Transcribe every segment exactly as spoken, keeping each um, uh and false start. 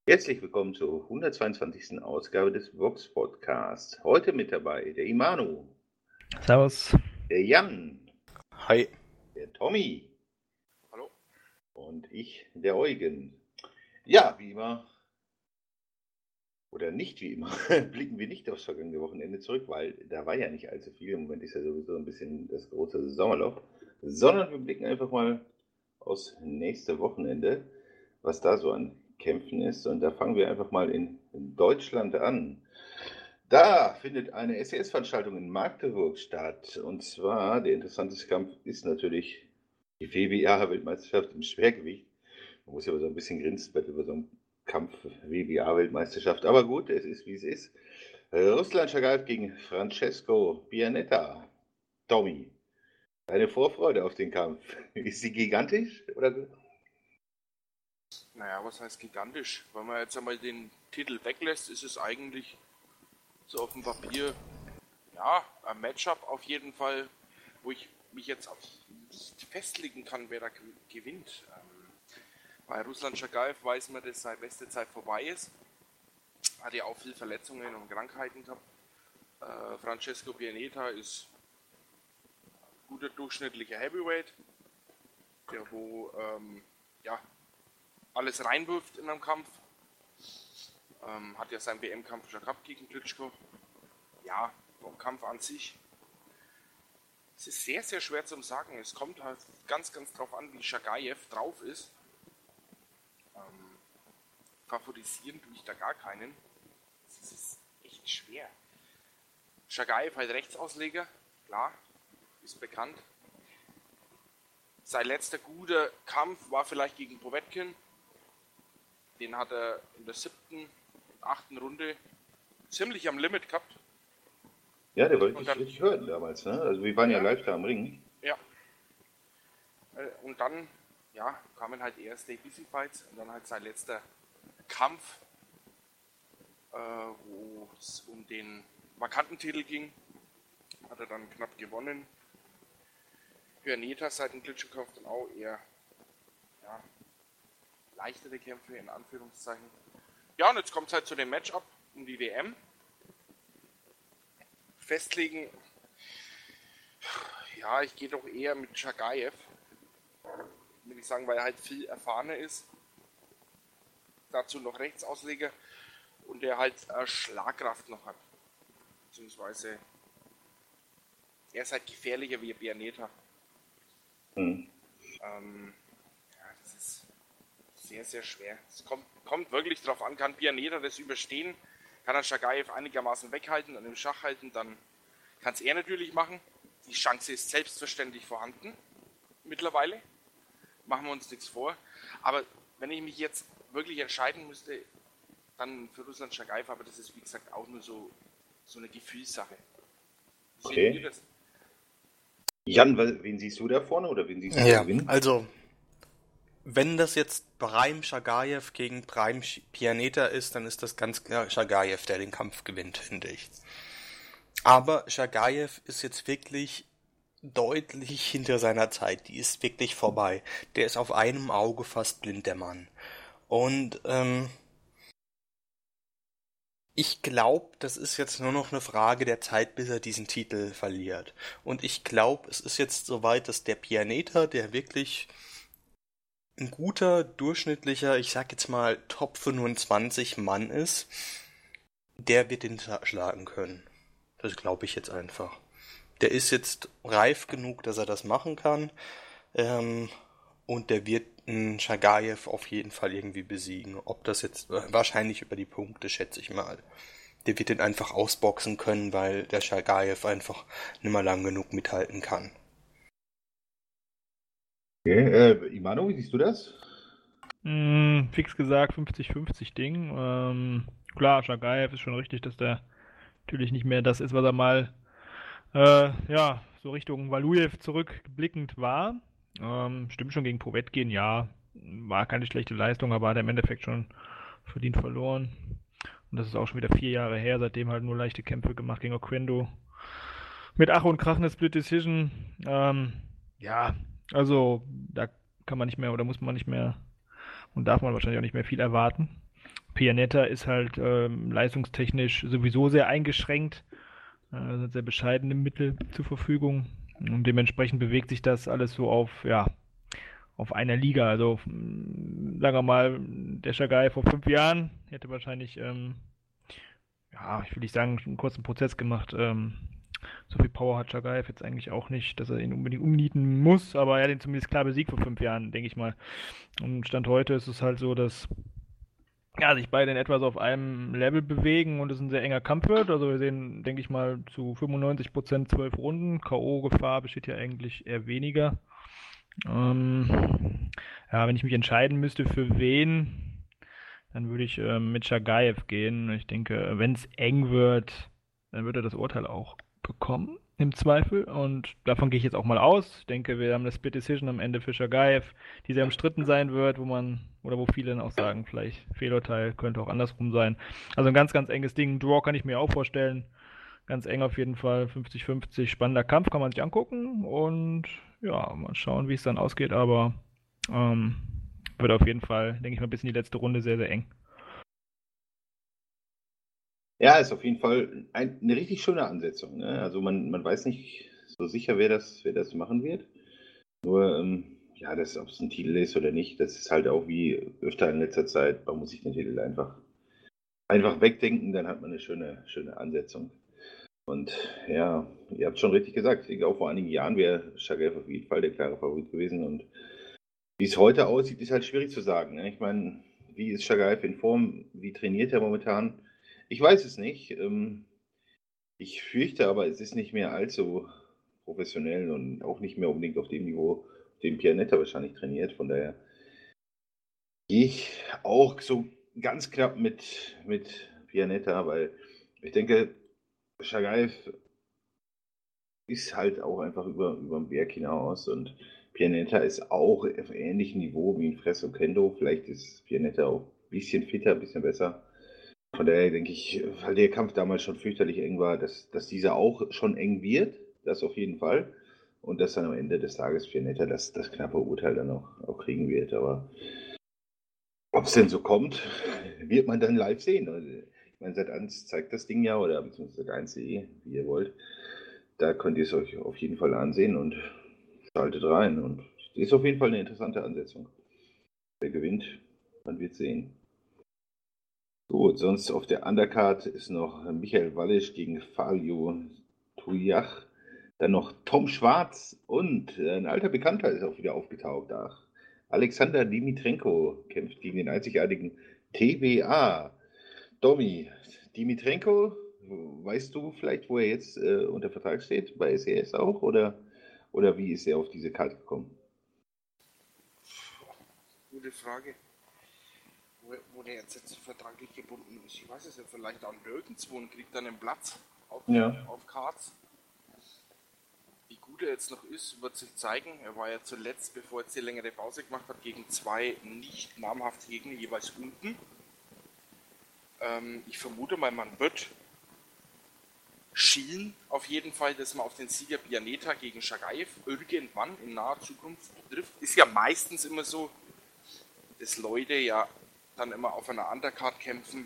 Herzlich willkommen zur hundertzweiundzwanzigsten Ausgabe des Vox Podcasts. Heute mit dabei der Imanu. Servus. Der Jan. Hi. Der Tommy. Hallo. Und ich, der Eugen. Ja, wie immer, oder nicht wie immer, blicken wir nicht aufs vergangene Wochenende zurück, weil da war ja nicht allzu viel. Im Moment ist ja sowieso ein bisschen das große Sommerloch. Sondern wir blicken einfach mal aufs nächste Wochenende, was da so an Kämpfen ist. Und da fangen wir einfach mal in Deutschland an. Da findet eine S C S-Veranstaltung in Magdeburg statt. Und zwar, der interessanteste Kampf ist natürlich die W B A-Weltmeisterschaft im Schwergewicht. Man muss ja aber so ein bisschen grinsen bei so einem Kampf W B A-Weltmeisterschaft. Aber gut, es ist wie es ist. Ruslan Chagaev gegen Francesco Pianetta. Tommy, deine Vorfreude auf den Kampf, ist sie gigantisch? Oder? Naja, was heißt gigantisch? Wenn man jetzt einmal den Titel weglässt, ist es eigentlich so auf dem Papier, ja, ein Matchup auf jeden Fall, wo ich mich jetzt auf nicht festlegen kann, wer da gewinnt. Ähm, bei Ruslan Chagaev weiß man, dass seine beste Zeit vorbei ist. Hat ja auch viel Verletzungen und Krankheiten gehabt. Äh, Francesco Pianetta ist ein guter durchschnittlicher Heavyweight, der wo ähm, ja, alles reinwirft in einem Kampf. Ähm, hat ja seinen W M-Kampf schon gehabt gegen Klitschko. Ja, vom Kampf an sich. Es ist sehr, sehr schwer zu sagen. Es kommt halt ganz, ganz drauf an, wie Chagaev drauf ist. Ähm, favorisieren tue ich da gar keinen. Es ist echt schwer. Chagaev halt Rechtsausleger, klar, ist bekannt. Sein letzter guter Kampf war vielleicht gegen Povetkin. Den hat er in der siebten und achten Runde ziemlich am Limit gehabt. Ja, der wollte ich richtig hören damals, ne? Also wir waren ja, ja live da am Ring. Ja. Und dann, ja, kamen halt eher Stay Busy Fights und dann halt sein letzter Kampf, äh, wo es um den vakanten Titel ging. Hat er dann knapp gewonnen. Pianetta seit dem Klitschko-Kampf dann auch eher, ja, leichtere Kämpfe in Anführungszeichen. Ja, und jetzt kommt es halt zu dem Matchup um die W M. Festlegen, ja, ich gehe doch eher mit Chagaev, will ich sagen, weil er halt viel erfahrener ist. Dazu noch Rechtsausleger und der halt äh, Schlagkraft noch hat. Beziehungsweise er ist halt gefährlicher wie Pianetta. Hm. Ähm, ja, das ist sehr, sehr schwer. Es kommt, kommt wirklich drauf an, kann Pianetta das überstehen, kann er Chagaev einigermaßen weghalten und im Schach halten, dann kann es er natürlich machen. Die Chance ist selbstverständlich vorhanden, mittlerweile. Machen wir uns nichts vor. Aber wenn ich mich jetzt wirklich entscheiden müsste, dann für Ruslan Chagaev, aber das ist wie gesagt auch nur so, so eine Gefühlssache. Wie okay. seht ihr das? Jan, wen siehst du da vorne oder wen siehst du ja, da gewinnen? Also, wenn das jetzt Brahim Chagaev gegen Brahim Pianetta ist, dann ist das ganz klar Chagaev, der den Kampf gewinnt, finde ich. Aber Chagaev ist jetzt wirklich deutlich hinter seiner Zeit. Die ist wirklich vorbei. Der ist auf einem Auge fast blind, der Mann. Und ähm, ich glaube, das ist jetzt nur noch eine Frage der Zeit, bis er diesen Titel verliert. Und ich glaube, es ist jetzt soweit, dass der Pianetta, der wirklich ein guter, durchschnittlicher, ich sag jetzt mal Top fünfundzwanzig Mann ist, der wird ihn schlagen können. Das glaube ich jetzt einfach. Der ist jetzt reif genug, dass er das machen kann. Ähm, und der wird einen Chagaev auf jeden Fall irgendwie besiegen. Ob das jetzt, wahrscheinlich über die Punkte, schätze ich mal. Der wird den einfach ausboxen können, weil der Chagaev einfach nicht mehr lang genug mithalten kann. Okay, äh, Imano, wie siehst du das? Mm, fix gesagt fünfzig fünfzig Ding. Ähm, klar, Chagaev ist schon richtig, dass der natürlich nicht mehr das ist, was er mal äh, ja, so Richtung Valuev zurückblickend war. Ähm, stimmt schon, gegen Povetkin, ja, war keine schlechte Leistung, aber hat er im Endeffekt schon verdient verloren. Und das ist auch schon wieder vier Jahre her, seitdem halt nur leichte Kämpfe gemacht gegen Oquendo. Mit Ach und Krach eine Split Decision. Ähm, ja, also da kann man nicht mehr oder muss man nicht mehr und darf man wahrscheinlich auch nicht mehr viel erwarten. Pianeta ist halt ähm, leistungstechnisch sowieso sehr eingeschränkt, äh, hat sehr bescheidene Mittel zur Verfügung und dementsprechend bewegt sich das alles so auf, ja, auf einer Liga. Also mm, sagen wir mal, der Shagai vor fünf Jahren hätte wahrscheinlich, ähm, ja, ich will nicht sagen, einen kurzen Prozess gemacht. Ähm, so viel Power hat Shagayev jetzt eigentlich auch nicht, dass er ihn unbedingt umnieten muss, aber er hat ihn zumindest klar besiegt vor fünf Jahren, denke ich mal. Und Stand heute ist es halt so, dass ja, sich beide in etwa so auf einem Level bewegen und es ein sehr enger Kampf wird. Also wir sehen, denke ich mal, zu fünfundneunzig Prozent zwölf Runden. K O-Gefahr besteht ja eigentlich eher weniger. Ähm, ja, wenn ich mich entscheiden müsste für wen, dann würde ich ähm, mit Shagayev gehen. Ich denke, wenn es eng wird, dann wird er das Urteil auch bekommen, im Zweifel. Und davon gehe ich jetzt auch mal aus. Ich denke, wir haben eine Split Decision am Ende für Shagayev, die sehr umstritten sein wird, wo man, oder wo viele dann auch sagen, vielleicht Fehlurteil, könnte auch andersrum sein. Also ein ganz, ganz enges Ding. Draw kann ich mir auch vorstellen. Ganz eng auf jeden Fall, fünfzig fünfzig, spannender Kampf, kann man sich angucken und ja, mal schauen, wie es dann ausgeht, aber ähm, wird auf jeden Fall, denke ich mal, bis in die letzte Runde sehr, sehr eng. Ja, ist auf jeden Fall ein, eine richtig schöne Ansetzung. Ne? Also man, man weiß nicht so sicher, wer das, wer das machen wird. Nur, ähm, ja, das, ob es ein Titel ist oder nicht, das ist halt auch wie öfter in letzter Zeit, man muss sich den Titel einfach, einfach wegdenken, dann hat man eine schöne, schöne Ansetzung. Und ja, ihr habt schon richtig gesagt, ich denke auch vor einigen Jahren wäre Shagayev auf jeden Fall der klare Favorit gewesen. Und wie es heute aussieht, ist halt schwierig zu sagen. Ne? Ich meine, wie ist Shagayev in Form? Wie trainiert er momentan? Ich weiß es nicht. Ähm, ich fürchte aber, es ist nicht mehr allzu professionell und auch nicht mehr unbedingt auf dem Niveau, auf dem Pianeta wahrscheinlich trainiert. Von daher gehe ich auch so ganz knapp mit, mit Pianeta, weil ich denke, Shagayev ist halt auch einfach über, über den Berg hinaus und Pianeta ist auch auf ähnlichem Niveau wie ein Fresso Kendo. Vielleicht ist Pianeta auch ein bisschen fitter, ein bisschen besser. Von daher denke ich, weil der Kampf damals schon fürchterlich eng war, dass, dass dieser auch schon eng wird, das auf jeden Fall. Und dass dann am Ende des Tages Pianeta das, das knappe Urteil dann auch, auch kriegen wird. Aber ob es denn so kommt, wird man dann live sehen. Also, ich meine, Sat eins zeigt das Ding ja, oder beziehungsweise Sat eins punkt de, wie ihr wollt. Da könnt ihr es euch auf jeden Fall ansehen und schaltet rein. Und es ist auf jeden Fall eine interessante Ansetzung. Wer gewinnt, man wird sehen. Gut, sonst auf der Undercard ist noch Michael Wallisch gegen Fabio Tujach. Dann noch Tom Schwarz und ein alter Bekannter ist auch wieder aufgetaucht. Ach, Alexander Dimitrenko kämpft gegen den einzigartigen T B A. Domi, Dimitrenko, weißt du vielleicht, wo er jetzt äh, unter Vertrag steht? Bei S E S auch? Oder, oder wie ist er auf diese Karte gekommen? Gute Frage. Wo, wo der jetzt, jetzt vertraglich gebunden ist. Ich weiß es ja, vielleicht auch nirgendwo und kriegt dann einen Platz auf, Ja. auf Cards. Wie gut er jetzt noch ist, wird sich zeigen. Er war ja zuletzt, bevor er jetzt die längere Pause gemacht hat, gegen zwei nicht namhafte Gegner jeweils unten. Ähm, ich vermute mal, man wird schielen auf jeden Fall, dass man auf den Sieger Pianeta gegen Shagayev irgendwann in naher Zukunft trifft. Ist ja meistens immer so, dass Leute ja dann immer auf einer Undercard kämpfen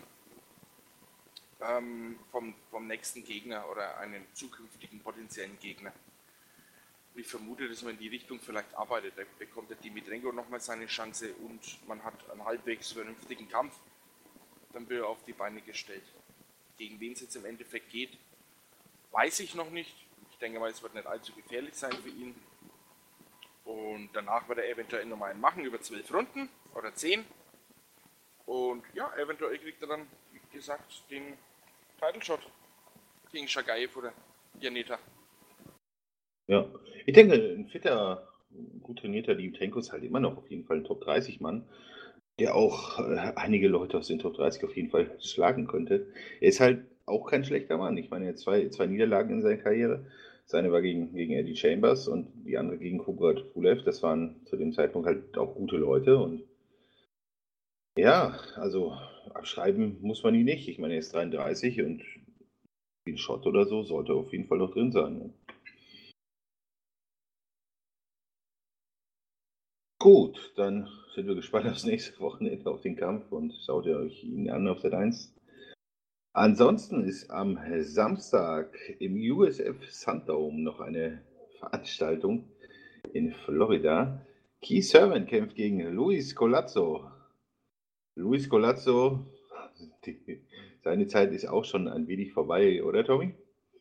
ähm, vom, vom nächsten Gegner oder einen zukünftigen potenziellen Gegner. Und ich vermute, dass man in die Richtung vielleicht arbeitet. Da bekommt der Dimitrenko nochmal seine Chance und man hat einen halbwegs vernünftigen Kampf. Dann wird er auf die Beine gestellt. Gegen wen es jetzt im Endeffekt geht, weiß ich noch nicht. Ich denke mal, es wird nicht allzu gefährlich sein für ihn. Und danach wird er eventuell nochmal einen machen über zwölf Runden oder zehn. Und ja, eventuell kriegt er dann, wie gesagt, den Title Shot gegen Shagayev oder Pianeta. Ja, ich denke, ein fitter, gut trainierter Dimitrenko ist halt immer noch auf jeden Fall ein Top dreißig Mann, der auch äh, einige Leute aus den Top dreißig auf jeden Fall schlagen könnte. Er ist halt auch kein schlechter Mann. Ich meine, er hat zwei, zwei Niederlagen in seiner Karriere. Seine war gegen, gegen Eddie Chambers und die andere gegen Kubrat Pulev. Das waren zu dem Zeitpunkt halt auch gute Leute. Und ja, also abschreiben muss man ihn nicht. Ich meine, er ist dreiunddreißig und ein Shot oder so sollte auf jeden Fall noch drin sein. Ne? Gut, dann sind wir gespannt aufs nächste Wochenende auf den Kampf und schaut ihr euch ihn an auf Sat eins. Ansonsten ist am Samstag im U S F Thunderdome noch eine Veranstaltung in Florida. Keith Thurman kämpft gegen Luis Collazo. Luis Collazo, die, seine Zeit ist auch schon ein wenig vorbei, oder Tommy?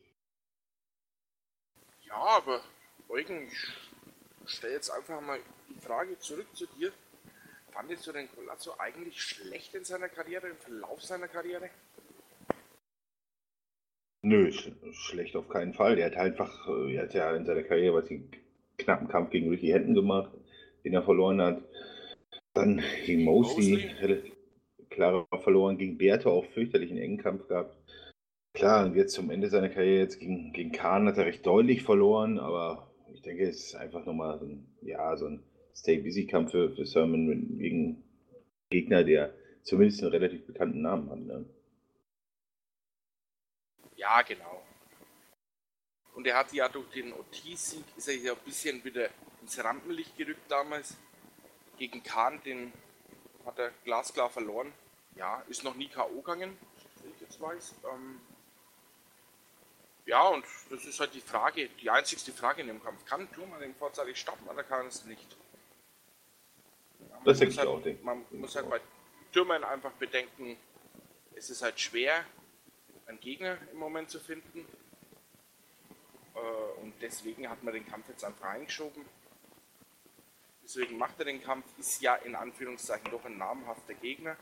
Ja, aber Eugen, ich stelle jetzt einfach mal die Frage zurück zu dir. Fandest du den Collazo eigentlich schlecht in seiner Karriere, im Verlauf seiner Karriere? Nö, sch schlecht auf keinen Fall. Der hat einfach, äh, er hat ja in seiner Karriere was einen knappen Kampf gegen Ricky Hatton gemacht, den er verloren hat. Dann gegen Mosley, Mosley. klar verloren, gegen Berto auch fürchterlich einen engen Kampf gehabt. Klar, und jetzt zum Ende seiner Karriere, jetzt gegen, gegen Khan hat er recht deutlich verloren, aber ich denke, es ist einfach nochmal so ein, ja, so ein Stay-Busy-Kampf für, für Thurman gegen einen Gegner, der zumindest einen relativ bekannten Namen hat. Ne? Ja, genau. Und er hat ja durch den Ortiz-Sieg, ist er ja ein bisschen wieder ins Rampenlicht gerückt damals. Gegen Khan, den hat er glasklar verloren. Ja, ist noch nie K O gegangen, wenn ich jetzt weiß. Ähm ja, und das ist halt die Frage, die einzigste Frage in dem Kampf. Kann Thurman den vorzeitig stoppen oder kann es nicht? Ja, das denke ich halt, auch. Denk. Man muss halt bei Thurman einfach bedenken, es ist halt schwer, einen Gegner im Moment zu finden. Äh, und deswegen hat man den Kampf jetzt einfach eingeschoben. Deswegen macht er den Kampf, ist ja in Anführungszeichen doch ein namhafter Gegner.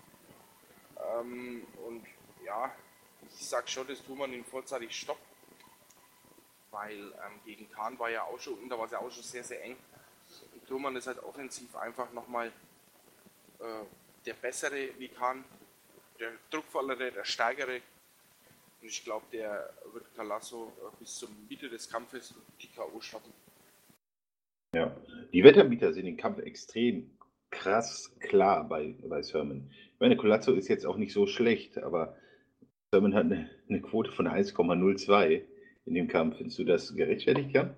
Ähm, und ja, ich sag schon, dass Thurman ihn vorzeitig stoppt. Weil ähm, gegen Khan war ja auch schon, und da war es ja auch schon sehr, sehr eng. Und Thurman ist halt offensiv einfach nochmal äh, der bessere wie Khan, der druckvollere, der stärkere. Und ich glaube, der wird Collazo äh, bis zur Mitte des Kampfes die K O stoppen. Ja, die Wettanbieter sehen den Kampf extrem krass klar bei, bei Thurman. Ich meine, Collazo ist jetzt auch nicht so schlecht, aber Thurman hat eine, eine Quote von eins Komma null zwei in dem Kampf. Findest du das gerechtfertigt, Jan?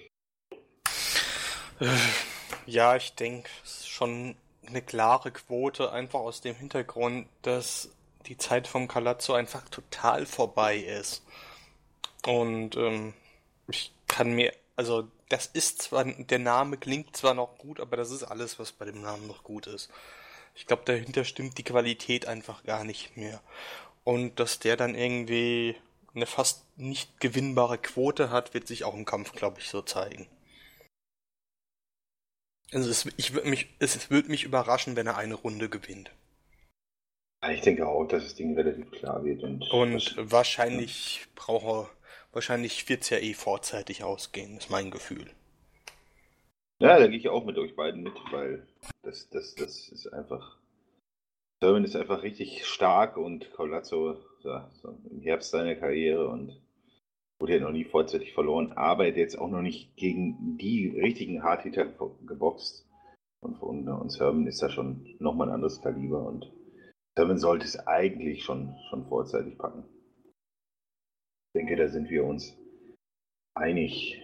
Ja, ich denke, es ist schon eine klare Quote, einfach aus dem Hintergrund, dass die Zeit von Collazo einfach total vorbei ist. Und ähm, ich kann mir, also das ist zwar, der Name klingt zwar noch gut, aber das ist alles, was bei dem Namen noch gut ist. Ich glaube, dahinter stimmt die Qualität einfach gar nicht mehr. Und dass der dann irgendwie eine fast nicht gewinnbare Quote hat, wird sich auch im Kampf, glaube ich, so zeigen. Also es, ich würd mich, es würde mich überraschen, wenn er eine Runde gewinnt. Ich denke auch, dass das Ding relativ klar wird. Und, und wahrscheinlich ja. braucht er, wahrscheinlich wird es ja eh vorzeitig ausgehen, ist mein Gefühl. Ja, da gehe ich auch mit euch beiden mit, weil das, das, das ist einfach, Thurman ist einfach richtig stark und Collazo ja, so im Herbst seiner Karriere und wurde ja noch nie vorzeitig verloren, aber er hat jetzt auch noch nicht gegen die richtigen Hardhitter geboxt. Und, und, und Thurman ist da schon nochmal ein anderes Kaliber und Thurman sollte es eigentlich schon, schon vorzeitig packen. Ich denke, da sind wir uns einig.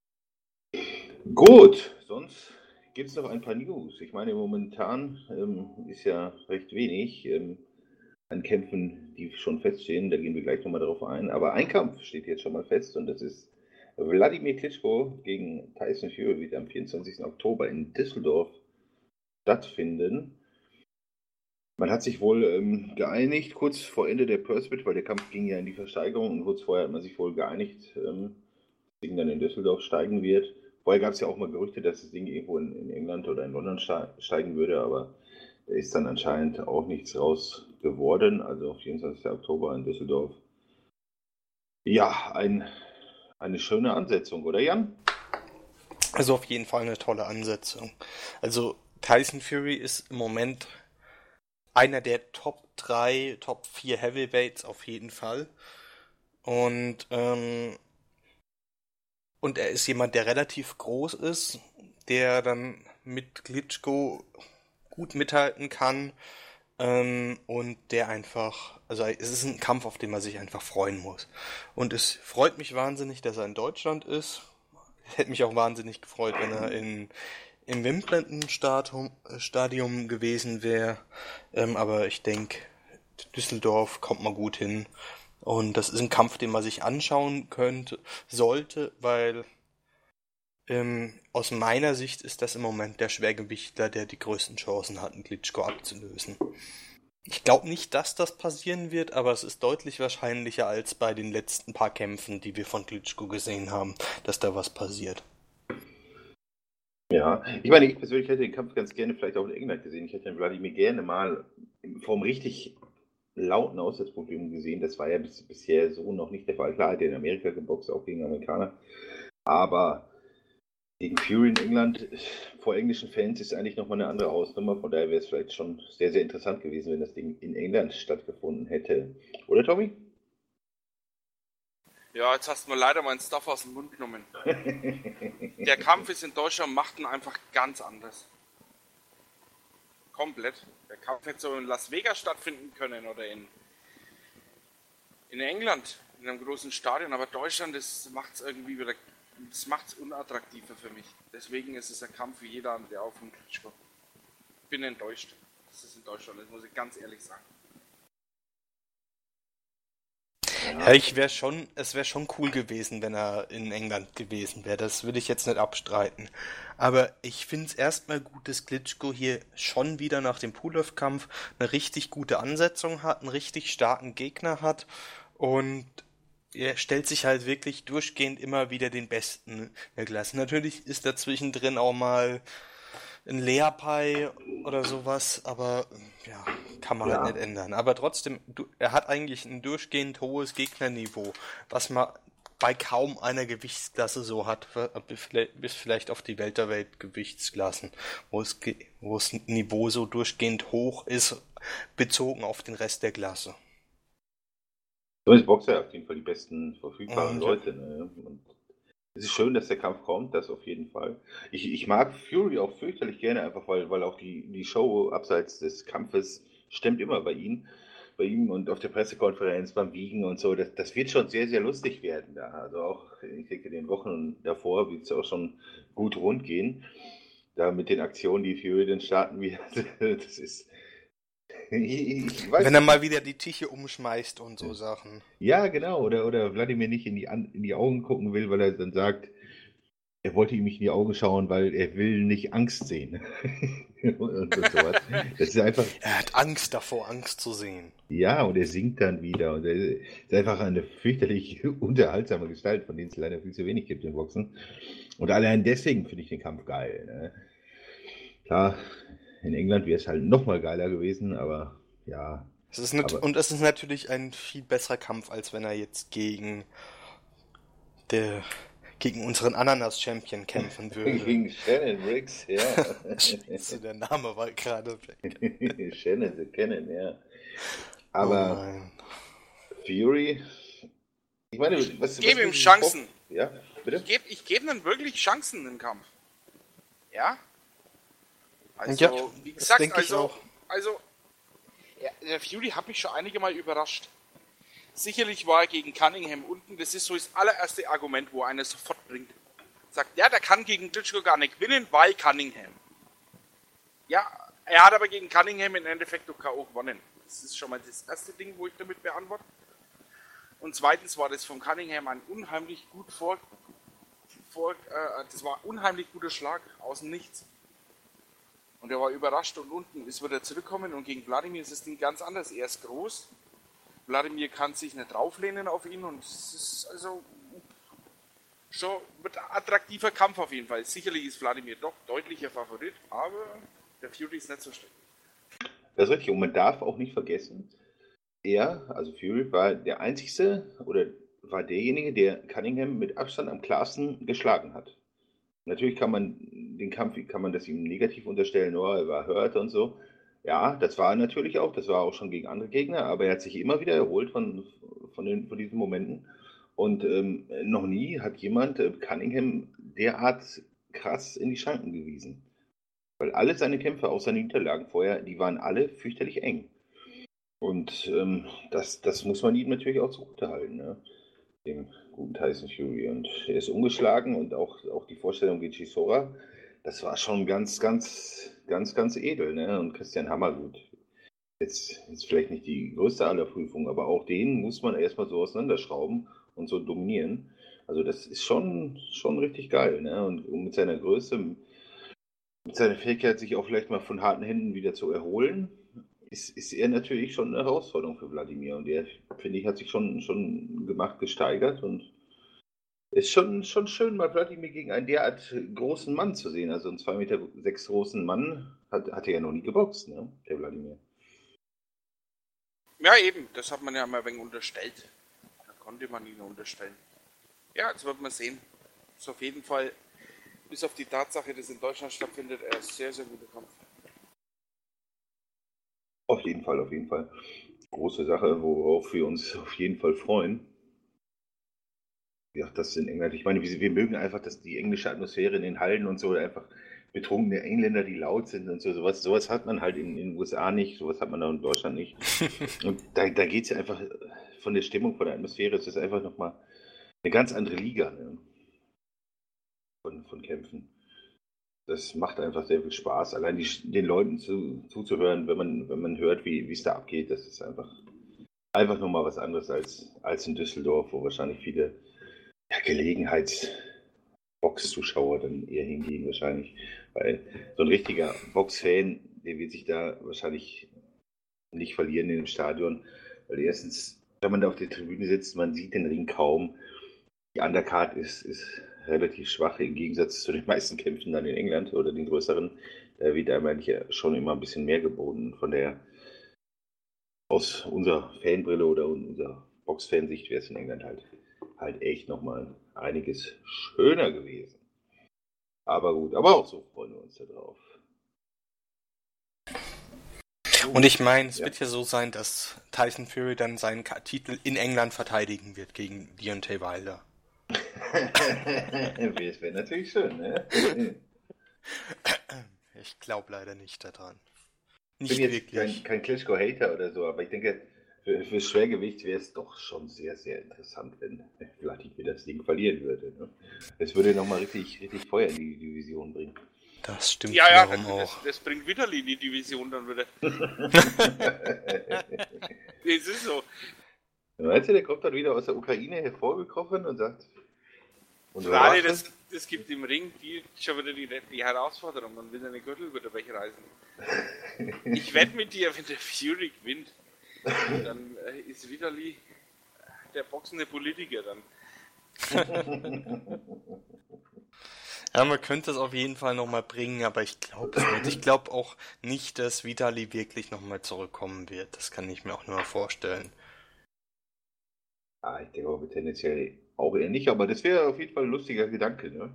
Gut, sonst gibt es noch ein paar News. Ich meine, momentan ähm, ist ja recht wenig ähm, an Kämpfen, die schon feststehen. Da gehen wir gleich nochmal drauf ein. Aber ein Kampf steht jetzt schon mal fest und das ist Wladimir Klitschko gegen Tyson Fury, wird am vierundzwanzigsten Oktober in Düsseldorf stattfinden. Man hat sich wohl ähm, geeinigt, kurz vor Ende der Purse-Bid, weil der Kampf ging ja in die Versteigerung und kurz vorher hat man sich wohl geeinigt, ähm, das Ding dann in Düsseldorf steigen wird. Vorher gab es ja auch mal Gerüchte, dass das Ding irgendwo in, in England oder in London steigen würde, aber da ist dann anscheinend auch nichts raus geworden. Also vierundzwanzigsten Oktober in Düsseldorf. Ja, ein, eine schöne Ansetzung, oder Jan? Also auf jeden Fall eine tolle Ansetzung. Also Tyson Fury ist im Moment einer der Top drei, Top vier Heavyweights auf jeden Fall. Und ähm, Und er ist jemand, der relativ groß ist, der dann mit Klitschko gut mithalten kann ähm, und der einfach, also es ist ein Kampf, auf den man sich einfach freuen muss. Und es freut mich wahnsinnig, dass er in Deutschland ist. Es hätte mich auch wahnsinnig gefreut, wenn er in, im Wimbledon-Stadium Stadium gewesen wäre. Ähm, aber ich denke, Düsseldorf kommt mal gut hin. Und das ist ein Kampf, den man sich anschauen könnte, sollte, weil ähm, aus meiner Sicht ist das im Moment der Schwergewichtler, der die größten Chancen hat, einen Klitschko abzulösen. Ich glaube nicht, dass das passieren wird, aber es ist deutlich wahrscheinlicher als bei den letzten paar Kämpfen, die wir von Klitschko gesehen haben, dass da was passiert. Ja, ich meine, ich persönlich hätte den Kampf ganz gerne vielleicht auch in England gesehen. Ich hätte den Wladimir gerne mal vom richtig lauten Auswärtspublikum gesehen. Das war ja bis, bisher so noch nicht der Fall. Klar, hat er in Amerika geboxt, auch gegen Amerikaner. Aber gegen Fury in England vor englischen Fans ist eigentlich nochmal eine andere Hausnummer. Von daher wäre es vielleicht schon sehr, sehr interessant gewesen, wenn das Ding in England stattgefunden hätte. Oder, Tommy? Ja, jetzt hast du mir leider meinen Stuff aus dem Mund genommen. Der Kampf ist in Deutschland, macht ihn einfach ganz anders. Komplett. Der Kampf hätte so in Las Vegas stattfinden können oder in, in England, in einem großen Stadion. Aber Deutschland, das macht es irgendwie wieder, das macht es unattraktiver für mich. Deswegen ist es ein Kampf wie jeder andere auch von Klitschko. Ich bin enttäuscht. Das ist in Deutschland, das muss ich ganz ehrlich sagen. Ja, ich wäre schon, es wäre schon cool gewesen, wenn er in England gewesen wäre. Das will ich jetzt nicht abstreiten. Aber ich finde es erstmal gut, dass Klitschko hier schon wieder nach dem Pulev-Kampf eine richtig gute Ansetzung hat, einen richtig starken Gegner hat und er stellt sich halt wirklich durchgehend immer wieder den Besten der Klasse. Natürlich ist da zwischendrin auch mal ein Leerpai oder sowas, aber ja, kann man Ja. halt nicht ändern. Aber trotzdem, du, er hat eigentlich ein durchgehend hohes Gegnerniveau, was man bei kaum einer Gewichtsklasse so hat, bis vielleicht auf die Welterweight-Gewichtsklassen, wo es, ge- wo das Niveau so durchgehend hoch ist, bezogen auf den Rest der Klasse. So ist Boxer auf jeden Fall die besten verfügbaren Und, ja. Leute. Ne? Und es ist schön, dass der Kampf kommt, das auf jeden Fall. Ich, ich mag Fury auch fürchterlich gerne, einfach weil, weil auch die, die Show abseits des Kampfes stimmt immer bei ihm. Bei ihm und auf der Pressekonferenz, beim Wiegen und so. Das, das wird schon sehr, sehr lustig werden da. Also auch, ich denke, in den Wochen davor wird es auch schon gut rund gehen. Da mit den Aktionen, die Fury dann starten wird. Das ist. Ich, ich weiß Wenn er nicht. mal wieder die Tische umschmeißt und so Sachen. Ja, genau. Oder, oder Wladimir nicht in die, An in die Augen gucken will, weil er dann sagt, er wollte ihm nicht in die Augen schauen, weil er will nicht Angst sehen. und, und sowas. Das ist einfach, Er hat Angst davor, Angst zu sehen. ja, und er singt dann wieder. Und er ist einfach eine fürchterlich unterhaltsame Gestalt, von denen es leider viel zu wenig gibt im Boxen. Und allein deswegen finde ich den Kampf geil. Ne? Klar, in England wäre es halt nochmal geiler gewesen, aber ja. Es ist nicht, Aber- und es ist natürlich ein viel besserer Kampf, als wenn er jetzt gegen der gegen unseren Ananas-Champion kämpfen würde. Gegen Shannon Riggs, ja. Scheiße, der Name war gerade weg. Shannon, sie kennen, ja. Oh Aber nein. Fury, ich meine, was, Ich gebe was ihm Chancen. Ja, bitte? Ich gebe ich geb ihm wirklich Chancen im Kampf. Ja? Also, Ja, wie das gesagt, denke ich also, auch. also ja, der Fury hat mich schon einige Mal überrascht. Sicherlich war er gegen Cunningham unten. Das ist so das allererste Argument, wo einer sofort bringt. Sagt, ja, der kann gegen Klitschko gar nicht gewinnen, weil Cunningham. Ja, er hat aber gegen Cunningham im Endeffekt durch K O gewonnen. Das ist schon mal das erste Ding, wo ich damit beantworte. Und zweitens war das von Cunningham ein unheimlich gut vor... vor äh, das war ein unheimlich guter Schlag, aus dem Nichts. Und er war überrascht und unten ist wieder zurückgekommen und gegen Wladimir ist das Ding ganz anders. Er ist groß. Wladimir kann sich nicht drauflehnen auf ihn und es ist also schon ein attraktiver Kampf auf jeden Fall. Sicherlich ist Wladimir doch deutlicher Favorit, aber der Fury ist nicht so schlecht. Das ist richtig. Und man darf auch nicht vergessen, er, also Fury, war der Einzige oder war derjenige, der Cunningham mit Abstand am klarsten geschlagen hat. Natürlich kann man den Kampf, kann man das ihm negativ unterstellen, oh, er war hurt und so. Ja, das war er natürlich auch, das war auch schon gegen andere Gegner, aber er hat sich immer wieder erholt von, von, den, von diesen Momenten. Und ähm, noch nie hat jemand äh, Cunningham derart krass in die Schranken gewiesen. Weil alle seine Kämpfe, auch seine Niederlagen vorher, die waren alle fürchterlich eng. Und ähm, das, das muss man ihm natürlich auch zugutehalten, ne? Dem guten Tyson Fury. Und er ist ungeschlagen und auch, auch die Vorstellung gegen Chisora, das war schon ganz, ganz, ganz, ganz edel, ne? Und Christian Hammer, gut. Jetzt ist vielleicht nicht die größte aller Prüfungen, aber auch den muss man erstmal so auseinanderschrauben und so dominieren. Also das ist schon, schon richtig geil, ne? Und, und mit seiner Größe, mit seiner Fähigkeit, sich auch vielleicht mal von harten Händen wieder zu erholen, ist, ist er natürlich schon eine Herausforderung für Wladimir. Und der, finde ich, hat sich schon, schon gemacht, gesteigert und ist schon, schon schön, mal Wladimir gegen einen derart großen Mann zu sehen. Also einen zwei Meter sechs großen Mann hat, hat er ja noch nie geboxt, ne? Der Wladimir. Ja, eben, das hat man ja mal ein wenig unterstellt. Da konnte man ihn unterstellen. Ja, jetzt wird man sehen. Das ist auf jeden Fall, bis auf die Tatsache, dass in Deutschland stattfindet, er ist sehr, sehr guter Kampf. Auf jeden Fall, auf jeden Fall. Große Sache, worauf wir uns auf jeden Fall freuen. Ja, das in England. Ich meine, wir, wir mögen einfach, dass die englische Atmosphäre in den Hallen und so, einfach betrunkene Engländer, die laut sind und so, sowas, sowas hat man halt in, in den U S A nicht, sowas hat man auch in Deutschland nicht. Und da, da geht es ja einfach von der Stimmung, von der Atmosphäre, es ist einfach nochmal eine ganz andere Liga, ne? von, von Kämpfen. Das macht einfach sehr viel Spaß, allein die, den Leuten zu, zuzuhören, wenn man, wenn man hört, wie es da abgeht, das ist einfach, einfach nochmal was anderes als, als in Düsseldorf, wo wahrscheinlich viele ja, Gelegenheits-Box-Zuschauer dann eher hingehen wahrscheinlich, weil so ein richtiger Box-Fan, der wird sich da wahrscheinlich nicht verlieren in dem Stadion, weil erstens, wenn man da auf der Tribüne sitzt, man sieht den Ring kaum, die Undercard ist, ist relativ schwach im Gegensatz zu den meisten Kämpfen dann in England oder den größeren, da wird einem eigentlich schon immer ein bisschen mehr geboten, von der aus unserer Fanbrille oder unserer Box-Fansicht wäre es in England halt halt echt nochmal einiges schöner gewesen. Aber gut, aber auch so freuen wir uns da drauf. Und ich meine, es ja. wird ja so sein, dass Tyson Fury dann seinen Titel in England verteidigen wird gegen Deontay Wilder. Das wäre natürlich schön, ne? Ich glaube leider nicht daran. Ich Nicht bin jetzt wirklich. kein, kein Klitschko-Hater oder so, aber ich denke, für, für Schwergewicht wäre es doch schon sehr, sehr interessant, wenn Wladimir das Ding verlieren würde. Ne? Es würde nochmal richtig, richtig Feuer in die Division bringen. Das stimmt ja, ja, wiederum das, auch. Das, das bringt Vitali in die Division dann wieder. Es ist so. Meinst du, der kommt dann wieder aus der Ukraine hervorgekrochen und sagt... Und Gerade das, das gibt im Ring die, schon wieder die, die Herausforderung und will eine Gürtel über den reisen. Ich wette mit dir, wenn der Fury gewinnt, dann äh, ist Vitali der boxende Politiker dann. Ja, man könnte es auf jeden Fall nochmal bringen, aber ich glaube es nicht. Ich glaube auch nicht, dass Vitali wirklich nochmal zurückkommen wird. Das kann ich mir auch nur vorstellen. Ah, ich denke aber tendenziell auch eher nicht, aber das wäre auf jeden Fall ein lustiger Gedanke, ne?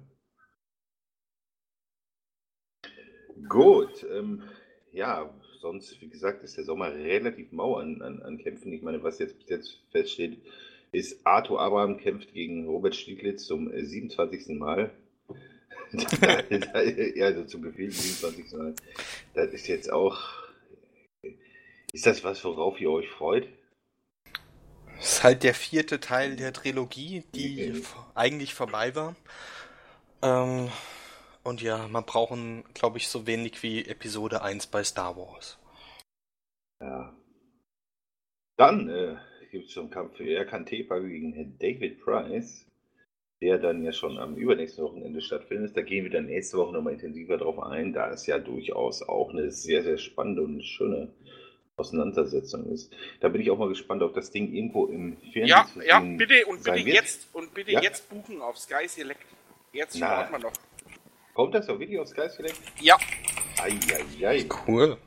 Gut, ähm, ja, sonst, wie gesagt, ist der Sommer relativ mau an, an, an Kämpfen. Ich meine, was jetzt bis jetzt feststeht, ist, Arthur Abraham kämpft gegen Robert Stieglitz zum äh, siebenundzwanzigsten Mal. Ja, also zum gefühlten siebenundzwanzigsten Mal. Das ist jetzt auch... Ist das was, worauf ihr euch freut? Das ist halt der vierte Teil der Trilogie, die okay. eigentlich vorbei war. Ähm, und ja, man braucht, glaube ich, so wenig wie Episode eins bei Star Wars. Ja. Dann äh, gibt es schon einen Kampf für Erkan Tepa gegen David Price, der dann ja schon am übernächsten Wochenende stattfindet. Da gehen wir dann nächste Woche nochmal intensiver drauf ein, da es ja durchaus auch eine sehr, sehr spannende und schöne Auseinandersetzung ist. Da bin ich auch mal gespannt, ob das Ding irgendwo im Fernsehen ja, zu ja, sehen bitte und bitte sein wird. jetzt und bitte ja? jetzt buchen auf Sky Select. Jetzt Na, schaut man noch. Kommt das auch wirklich auf Sky Select? Ja. Eieiei. Cool.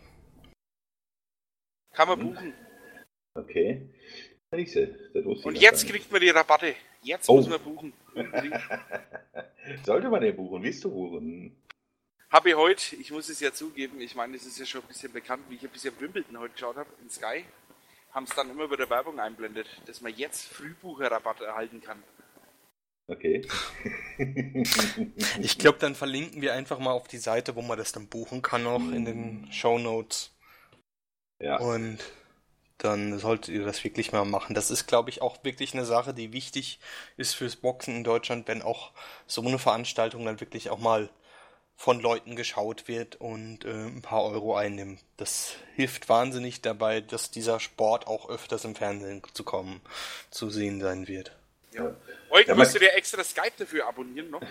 Kann man hm. buchen. Okay. Und jetzt kriegt man die Rabatte. Jetzt oh. muss man buchen. Sollte man den buchen? Willst du buchen? Habe ich heute, ich muss es ja zugeben, ich meine, es ist ja schon ein bisschen bekannt, wie ich ein bisschen Wimbledon heute geschaut habe, in Sky, haben es dann immer bei der Werbung einblendet, dass man jetzt Frühbucherrabatt erhalten kann. Okay. Ich glaube, dann verlinken wir einfach mal auf die Seite, wo man das dann buchen kann, auch in den Shownotes. Ja. Und dann solltet ihr das wirklich mal machen. Das ist, glaube ich, auch wirklich eine Sache, die wichtig ist fürs Boxen in Deutschland, wenn auch so eine Veranstaltung dann wirklich auch mal von Leuten geschaut wird und äh, ein paar Euro einnimmt. Das hilft wahnsinnig dabei, dass dieser Sport auch öfters im Fernsehen zu kommen, zu sehen sein wird. Ja. Euch Ja, musst du man- dir extra Skype dafür abonnieren noch?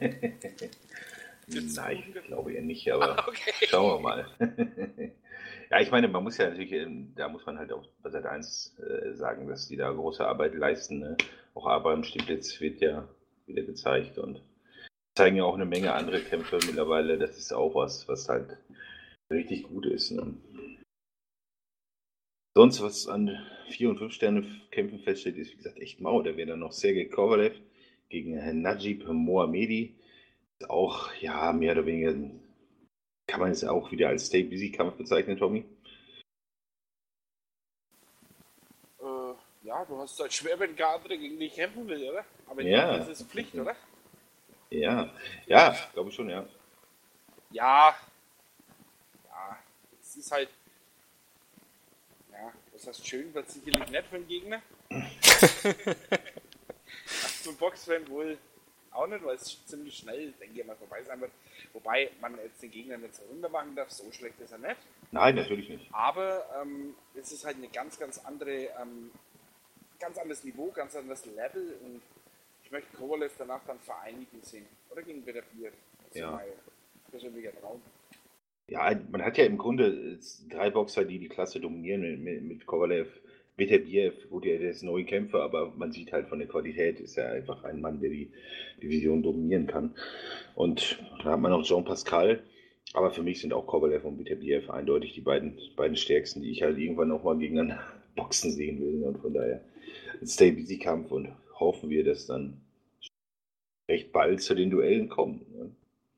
Nein, ich glaube eher nicht, aber Okay. schauen wir mal. Ja, ich meine, man muss ja natürlich, ähm, da muss man halt auch bei Sat eins äh, sagen, dass die da große Arbeit leisten. Ne? Auch Abraham Stiglitz wird ja wieder gezeigt und zeigen ja auch eine Menge andere Kämpfe mittlerweile. Das ist auch was, was halt richtig gut ist. Ne? Sonst, was an vier und fünf Sterne Kämpfen feststeht, ist wie gesagt echt mau. Da wäre dann noch Sergei Kovalev gegen Najib Mohammedi. Ist auch, ja, mehr oder weniger, kann man es auch wieder als Stay-Busy-Kampf bezeichnen, Tommy? Äh, ja, du hast halt schwer, wenn gar andere gegen dich kämpfen will, oder? Aber ich Ja. glaube, das ist Pflicht, oder? Ja, ja, glaube ich schon, ja. Ja. Ja, es ist halt. Ja, das heißt schön, wird sicherlich nett für den Gegner. Zum Boxfan wohl auch nicht, weil es ziemlich schnell, denke ich mal, vorbei sein wird. Wobei man jetzt den Gegner nicht so runter machen darf, so schlecht ist er nicht. Nein, natürlich nicht. Aber ähm, es ist halt eine ganz, ganz andere, ähm, ganz anderes Niveau, ganz anderes Level und ich möchte Kovalev danach dann vereinigen sehen. Oder gegen Peter Bier. Das ist Ja. mein persönlicher Traum. Ja, man hat ja im Grunde äh, drei Boxer, die die Klasse dominieren, mit, mit, mit Kovalev, Beterbiev, gut, der ist neue Kämpfer, aber man sieht halt von der Qualität, ist er einfach ein Mann, der die Division dominieren kann. Und da hat man noch Jean Pascal, aber für mich sind auch Kovalev und Beterbiev eindeutig die beiden, beiden stärksten, die ich halt irgendwann auch mal gegeneinander boxen sehen will. Und von daher ein Stay-Busy-Kampf und hoffen wir, dass dann recht bald zu den Duellen kommen. Ne?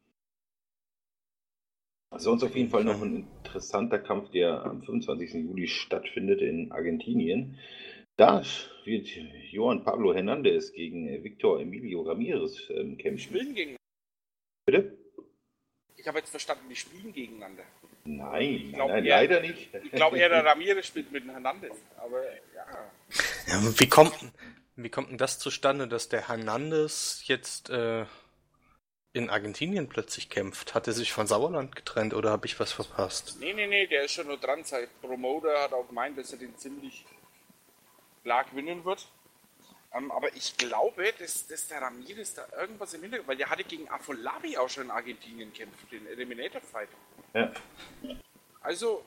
Sonst auf jeden Fall noch ein interessanter Kampf, der am fünfundzwanzigsten Juli stattfindet in Argentinien. Da wird Johan Pablo Hernandez gegen Victor Emilio Ramirez ähm, Die kämpfen. spielen gegeneinander. Bitte? Ich habe jetzt verstanden, die spielen gegeneinander. Nein, glaub, nein, er- leider nicht. Ich glaube eher, der Ramirez spielt mit dem Hernandez. Aber ja. Ja, aber wie kommt, wie kommt denn das zustande, dass der Hernandez jetzt äh, in Argentinien plötzlich kämpft? Hat er sich von Sauerland getrennt oder habe ich was verpasst? Nee, nee, nee, der ist schon nur dran. Sein Promoter hat auch gemeint, dass er den ziemlich klar gewinnen wird. Ähm, aber ich glaube, dass, dass der Ramirez da irgendwas im Hintergrund, weil der hatte gegen Afolabi auch schon in Argentinien gekämpft, den Eliminator Fight. Ja. Also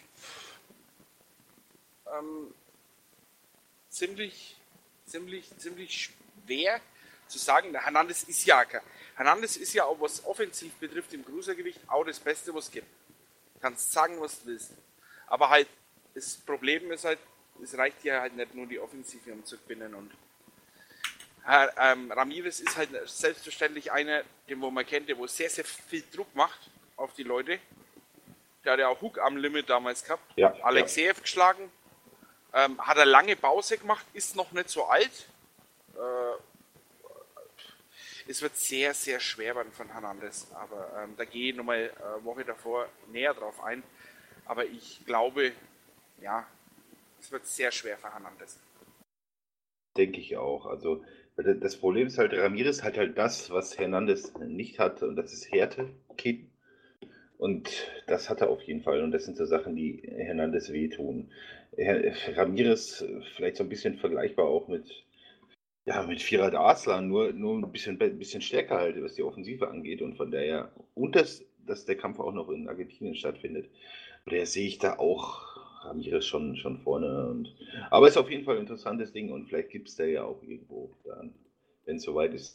ähm, ziemlich, ziemlich, ziemlich schwer zu sagen. Der Hernandez ist ja Hernandez ist ja auch, was offensiv betrifft, im Cruisergewicht auch das Beste, was es gibt. Kannst sagen, was du willst. Aber halt, das Problem ist halt, es reicht ja halt nicht nur die Offensive, um zu gewinnen. Und Herr, ähm, Ramirez ist halt selbstverständlich einer, den wo man kennt, der wo sehr, sehr viel Druck macht auf die Leute. Der hat ja auch Hook am Limit damals gehabt. Ja, Alexejev geschlagen. Ähm, hat er lange Pause gemacht, ist noch nicht so alt. Äh, es wird sehr, sehr schwer werden von Hernandez. Aber ähm, da gehe ich nochmal eine Woche davor näher drauf ein. Aber ich glaube, ja, es wird sehr schwer für Hernandez. Denke ich auch. Also das Problem ist halt, Ramirez hat halt das, was Hernandez nicht hat, und das ist Härte, Kinn. Und das hat er auf jeden Fall. Und das sind so Sachen, die Hernandez wehtun. Herr, Ramirez vielleicht so ein bisschen vergleichbar auch mit, ja, mit Firat Arslan, nur, nur ein bisschen, bisschen stärker halt, was die Offensive angeht. Und von daher, und das, dass der Kampf auch noch in Argentinien stattfindet, daher sehe ich da auch Ramirez schon, schon vorne. Und, aber ist auf jeden Fall ein interessantes Ding und vielleicht gibt es da ja auch irgendwo dann, wenn es soweit ist.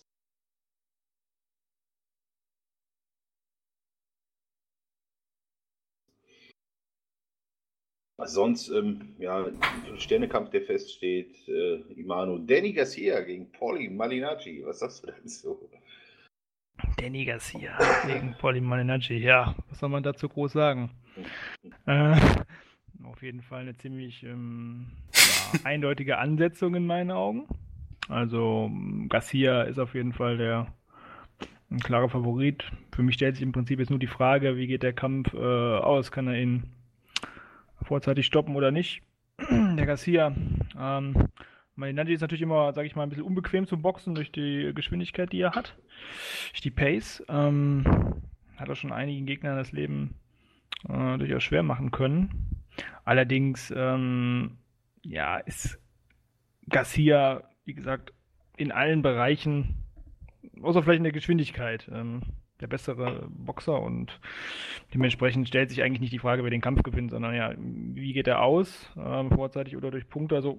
Sonst, ähm, ja, ein Sternekampf, der feststeht, äh, Imano Danny Garcia gegen Paulie Malignaggi. Was sagst du dazu? Danny Garcia gegen Paulie Malignaggi. Ja, was soll man dazu groß sagen? Äh, auf jeden Fall eine ziemlich ähm, ja, eindeutige Ansetzung in meinen Augen. Also Garcia ist auf jeden Fall der ein klarer Favorit. Für mich stellt sich im Prinzip jetzt nur die Frage, wie geht der Kampf äh, aus? Kann er ihn vorzeitig stoppen oder nicht? Der Garcia. Ähm, Malignaggi ist natürlich immer, sage ich mal, ein bisschen unbequem zum Boxen durch die Geschwindigkeit, die er hat. Durch die Pace. Ähm, hat er schon einigen Gegnern das Leben äh, durchaus schwer machen können. Allerdings, ähm, ja, ist Garcia, wie gesagt, in allen Bereichen, außer vielleicht in der Geschwindigkeit, ähm, der bessere Boxer und dementsprechend stellt sich eigentlich nicht die Frage, wer den Kampf gewinnt, sondern ja, wie geht er aus, ähm, vorzeitig oder durch Punkte. Also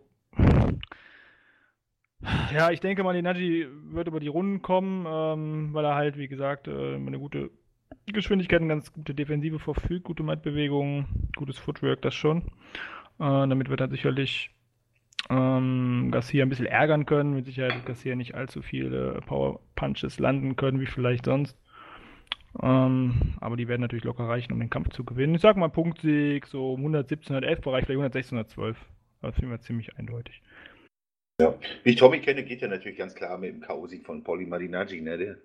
ja, ich denke mal, Nenagi wird über die Runden kommen, ähm, weil er halt, wie gesagt, äh, eine gute Geschwindigkeit, eine ganz gute Defensive verfügt, gute Mattbewegungen, gutes Footwork, das schon. Äh, damit wird er sicherlich ähm, Garcia ein bisschen ärgern können. Mit Sicherheit wird Garcia nicht allzu viele Power Punches landen können, wie vielleicht sonst. Ähm, aber die werden natürlich locker reichen, um den Kampf zu gewinnen. Ich sag mal Punktsieg, so um hundertsiebzehn, hundertelf Bereich, vielleicht hundertsechzehn, hundertzwölf. Das finden wir ziemlich eindeutig. Ja, wie ich Tommy kenne, geht ja natürlich ganz klar mit dem K O-Sieg von Paulie Malignaggi, ne? Der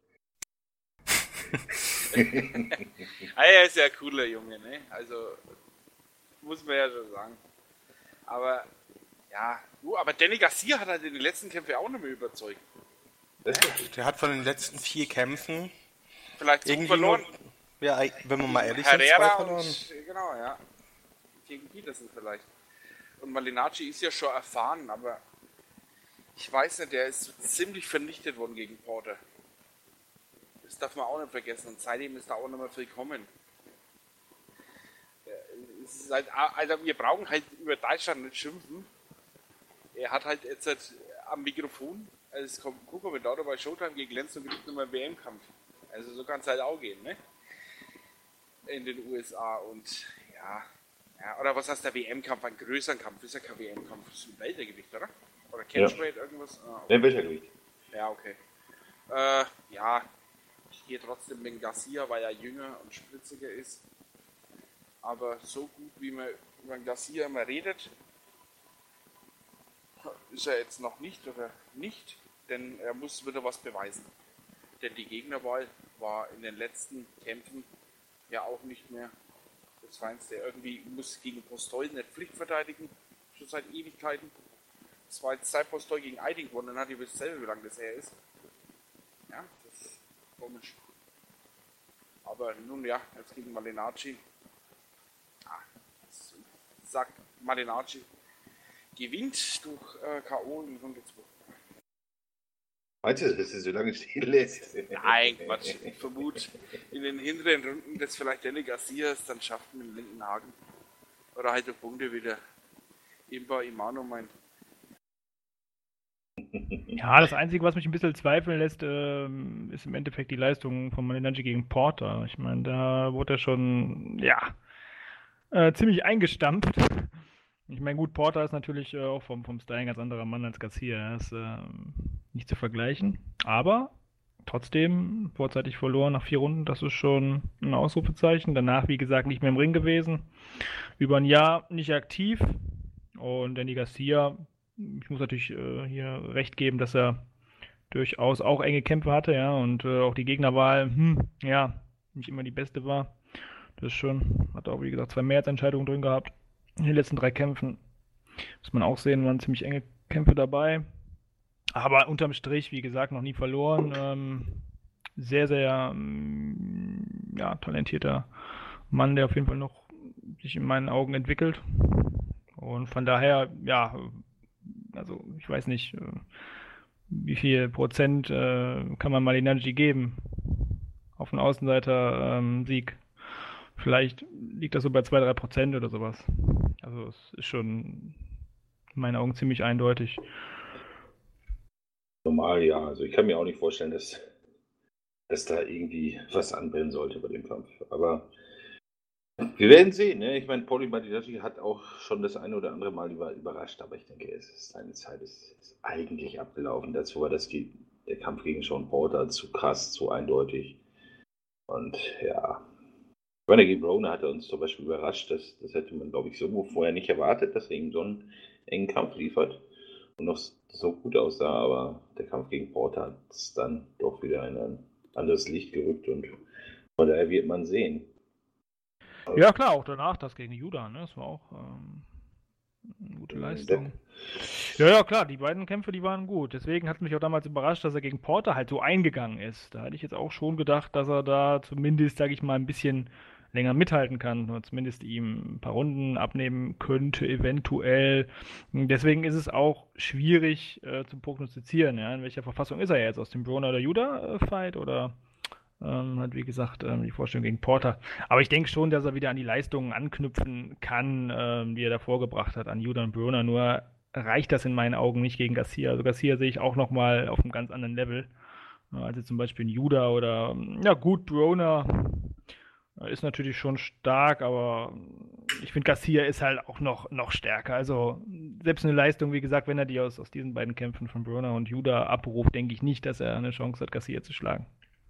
ah, er ist ja ein cooler Junge, ne? Also, muss man ja schon sagen. Aber, ja, uh, aber Danny Garcia hat halt in den letzten Kämpfen auch nicht mehr überzeugt. Der hat von den letzten vier Kämpfen vielleicht irgendwie verloren. Nur, ja, wenn man mal ehrlich Herrera sind, zwei verloren. Und, genau, ja. Gegen Peterson vielleicht. Und Malignaggi ist ja schon erfahren, aber ich weiß nicht, der ist ziemlich vernichtet worden gegen Porter. Das darf man auch nicht vergessen. Und seitdem ist da auch nicht mehr viel kommen. Es ist halt, also wir brauchen halt über Deutschland nicht schimpfen. Er hat halt jetzt halt am Mikrofon als Co-Kommentator bei Showtime gegen Lenz und kriegt nochmal einen W M-Kampf. Also so kann es halt auch gehen, ne? In den U S A und ja. ja oder was heißt der W M-Kampf? Ein größeren Kampf ist ja kein W M-Kampf. Das ist ein Weltergewicht, oder? Oder Catchweight, ja. Irgendwas? Ah, okay. Ja, Weltergewicht. Ja, okay. Äh, ja. Ich gehe trotzdem mit Garcia, weil er jünger und spritziger ist. Aber so gut, wie man über Garcia immer redet, ist er jetzt noch nicht oder nicht, denn er muss wieder was beweisen. Denn die Gegnerwahl war in den letzten Kämpfen ja auch nicht mehr das Feinste. Irgendwie muss gegen Postol nicht Pflicht verteidigen, schon seit Ewigkeiten. Es war jetzt seit Postol gegen Eiding gewonnen, dann hat ihr wisst selber, wie lange das her ist. Ja, das ist komisch. Aber nun ja, jetzt gegen Malignaggi. Ah, sagt Malignaggi gewinnt durch äh, K O in Runde zwei. Meinst du, dass du so lange stehen lässt? Nein, Quatsch. Ich vermute, in den hinteren Runden das vielleicht Danny Garcia ist, dann schafft man den linken Haken. Oder halt der Punkte wieder. Imba Imano mein. Ja, das Einzige, was mich ein bisschen zweifeln lässt, äh, ist im Endeffekt die Leistung von Malignaggi gegen Porter. Ich meine, da wurde er schon, ja, äh, ziemlich eingestampft. Ich meine, gut, Porter ist natürlich äh, auch vom, vom Style ein ganz anderer Mann als Garcia. Er ist äh, nicht zu vergleichen. Aber trotzdem vorzeitig verloren nach vier Runden. Das ist schon ein Ausrufezeichen. Danach, wie gesagt, nicht mehr im Ring gewesen. Über ein Jahr nicht aktiv. Und Danny Garcia, ich muss natürlich äh, hier recht geben, dass er durchaus auch enge Kämpfe hatte. Ja, und äh, auch die Gegnerwahl, hm, ja, nicht immer die beste war. Das schon. Hat auch, wie gesagt, zwei Mehrheitsentscheidungen drin gehabt. In den letzten drei Kämpfen, muss man auch sehen, waren ziemlich enge Kämpfe dabei. Aber unterm Strich, wie gesagt, noch nie verloren. Ähm, sehr, sehr ähm, ja, talentierter Mann, der auf jeden Fall noch sich in meinen Augen entwickelt. Und von daher, ja, also ich weiß nicht, wie viel Prozent äh, kann man Malignaggi geben auf einen Außenseiter-Sieg. Ähm, Vielleicht liegt das so bei zwei bis drei Prozent oder sowas. Also es ist schon in meinen Augen ziemlich eindeutig. Normal, ja. Also ich kann mir auch nicht vorstellen, dass, dass da irgendwie was anbrennen sollte bei dem Kampf. Aber wir werden sehen. Ne? Ich meine, Paulie Malignaggi hat auch schon das eine oder andere Mal überrascht. Aber ich denke, es ist, seine Zeit ist, ist eigentlich abgelaufen. Dazu war das die, der Kampf gegen Sean Porter zu krass, zu eindeutig. Und ja... Ich meine, gegen Broner hat er uns zum Beispiel überrascht, dass, das hätte man, glaube ich, so vorher nicht erwartet, dass er ihm so einen engen Kampf liefert und noch so gut aussah, aber der Kampf gegen Porter hat es dann doch wieder in ein anderes Licht gerückt und von daher wird man sehen. Ja klar, auch danach das gegen Judah, ne? Das war auch ähm, Gute Leistung. Ja, ja, klar, die beiden Kämpfe, die waren gut. Deswegen hat mich auch damals überrascht, dass er gegen Porter halt so eingegangen ist. Da hätte ich jetzt auch schon gedacht, dass er da zumindest, sage ich mal, ein bisschen länger mithalten kann oder zumindest ihm ein paar Runden abnehmen könnte, eventuell. Deswegen ist es auch schwierig äh, zu prognostizieren, ja, in welcher Verfassung ist er jetzt, aus dem Broner oder Judah-Fight oder ähm, hat, wie gesagt, ähm, die Vorstellung gegen Porter. Aber ich denke schon, dass er wieder an die Leistungen anknüpfen kann, ähm, die er davor gebracht hat, an Judah und Broner, nur reicht das in meinen Augen nicht gegen Garcia. Also Garcia sehe ich auch nochmal auf einem ganz anderen Level, äh, als jetzt zum Beispiel ein Judah oder, ja gut, Broner ist natürlich schon stark, aber ich finde, Garcia ist halt auch noch, noch stärker. Also selbst eine Leistung, wie gesagt, wenn er die aus, aus diesen beiden Kämpfen von Broner und Judah abruft, denke ich nicht, dass er eine Chance hat, Garcia zu schlagen.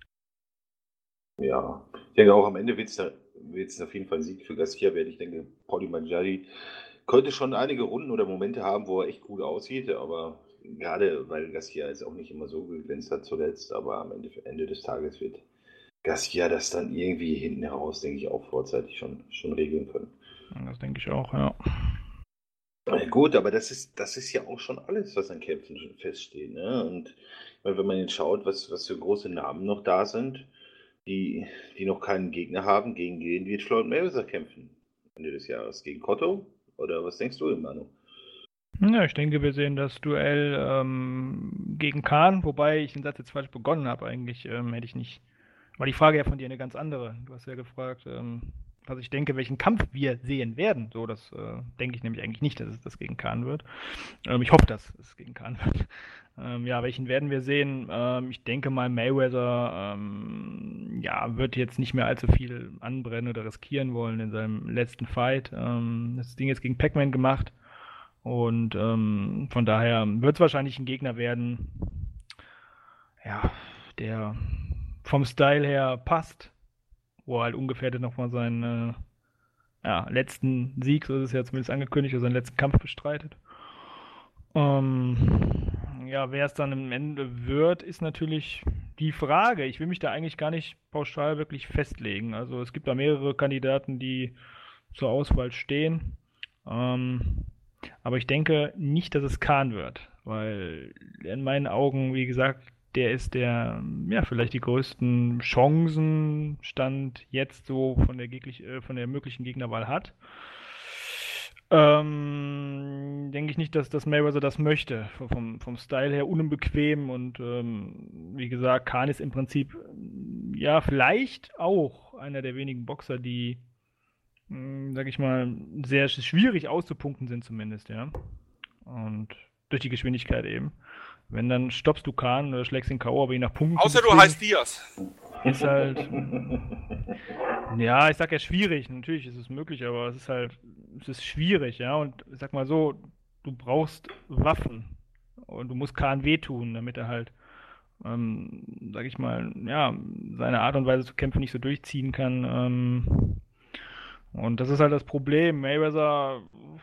Ja, ich denke auch am Ende wird es auf jeden Fall ein Sieg für Garcia werden. Ich denke, Paulie Malignaggi könnte schon einige Runden oder Momente haben, wo er echt gut aussieht, aber gerade weil Garcia jetzt auch nicht immer so geglänzt hat zuletzt, aber am Ende, Ende des Tages wird Garcia das dann irgendwie hinten heraus, denke ich, auch vorzeitig schon, schon regeln können. Das denke ich auch, ja. Gut, aber das ist, das ist ja auch schon alles, was an Kämpfen feststeht. Ne? Und wenn man jetzt schaut, was, was für große Namen noch da sind, die, die noch keinen Gegner haben, gegen den wird Floyd Mayweather kämpfen Ende des Jahres. Gegen Cotto? Oder was denkst du, Manu? Ja, ich denke, wir sehen das Duell ähm, gegen Khan, wobei ich den Satz jetzt falsch begonnen habe. Eigentlich ähm, hätte ich nicht. War die Frage ja von dir eine ganz andere. Du hast ja gefragt, ähm, was ich denke, welchen Kampf wir sehen werden. So, das äh, denke ich nämlich eigentlich nicht, dass es das gegen Khan wird. Ähm, ich hoffe, dass es gegen Khan wird. Ähm, ja, welchen werden wir sehen? Ähm, ich denke mal, Mayweather ähm, ja, wird jetzt nicht mehr allzu viel anbrennen oder riskieren wollen in seinem letzten Fight. Ähm, das Ding ist gegen Pac-Man gemacht. Und ähm, von daher wird es wahrscheinlich ein Gegner werden, ja, der vom Style her passt, wo er halt ungefährdet nochmal seinen äh, ja, letzten Sieg, so ist es ja zumindest angekündigt, oder seinen letzten Kampf bestreitet. Ähm, ja, wer es dann am Ende wird, ist natürlich die Frage. Ich will mich da eigentlich gar nicht pauschal wirklich festlegen. Also es gibt da mehrere Kandidaten, die zur Auswahl stehen. Ähm, aber ich denke nicht, dass es Khan wird, weil in meinen Augen, wie gesagt, der ist der, ja, vielleicht die größten Chancen Stand jetzt so von der, geglich, äh, von der möglichen Gegnerwahl hat. Ähm, denke ich nicht, dass das Mayweather das möchte. Vom, vom Style her unbequem und ähm, wie gesagt, Khan ist im Prinzip ja vielleicht auch einer der wenigen Boxer, die, mh, sag ich mal, sehr schwierig auszupunkten sind zumindest, ja. Und durch die Geschwindigkeit eben. Wenn, dann stoppst du Khan oder schlägst ihn K O, aber je nach Punkten. Außer du heißt Diaz. Ist halt. Ja, ich sag ja schwierig. Natürlich ist es möglich, aber es ist halt. Es ist schwierig, ja. Und ich sag mal so, du brauchst Waffen. Und du musst Khan wehtun, damit er halt, ähm, sag ich mal, ja, seine Art und Weise zu kämpfen nicht so durchziehen kann. Ähm, und das ist halt das Problem. Mayweather.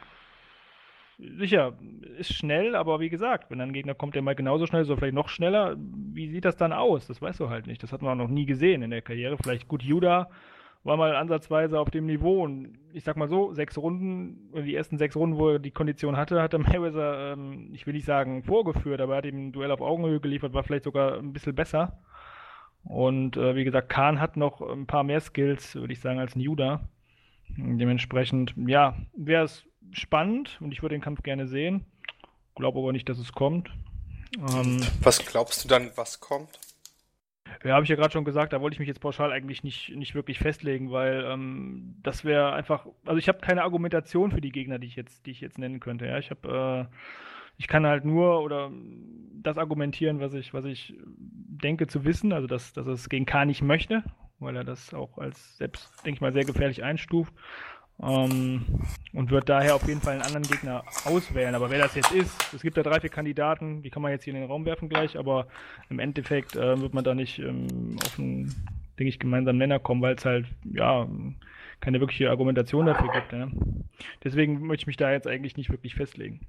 Sicher, ist schnell, aber wie gesagt, wenn dann ein Gegner kommt, der mal genauso schnell ist oder vielleicht noch schneller, wie sieht das dann aus? Das weißt du halt nicht. Das hat man auch noch nie gesehen in der Karriere. Vielleicht gut, Judah war mal ansatzweise auf dem Niveau und ich sag mal so, sechs Runden, oder die ersten sechs Runden, wo er die Kondition hatte, hat der Mayweather, ähm, ich will nicht sagen vorgeführt, aber er hat ihm ein Duell auf Augenhöhe geliefert, war vielleicht sogar ein bisschen besser. Und äh, wie gesagt, Khan hat noch ein paar mehr Skills, würde ich sagen, als ein Judah. Dementsprechend, ja, wäre es spannend und ich würde den Kampf gerne sehen. Glaube aber nicht, dass es kommt. Ähm, was glaubst du dann, was kommt? Ja, habe ich ja gerade schon gesagt, da wollte ich mich jetzt pauschal eigentlich nicht, nicht wirklich festlegen, weil ähm, das wäre einfach, also ich habe keine Argumentation für die Gegner, die ich jetzt, die ich jetzt nennen könnte. Ja, ich habe, äh, ich kann halt nur oder das argumentieren, was ich, was ich denke zu wissen, also dass, dass er es gegen Khan nicht möchte, weil er das auch als selbst, denke ich mal, sehr gefährlich einstuft. Ähm, und wird daher auf jeden Fall einen anderen Gegner auswählen. Aber wer das jetzt ist, es gibt da drei, vier Kandidaten, die kann man jetzt hier in den Raum werfen gleich, aber im Endeffekt äh, wird man da nicht ähm, auf einen, denke ich, gemeinsamen Nenner kommen, weil es halt, ja, keine wirkliche Argumentation dafür gibt. Ja. Deswegen möchte ich mich da jetzt eigentlich nicht wirklich festlegen.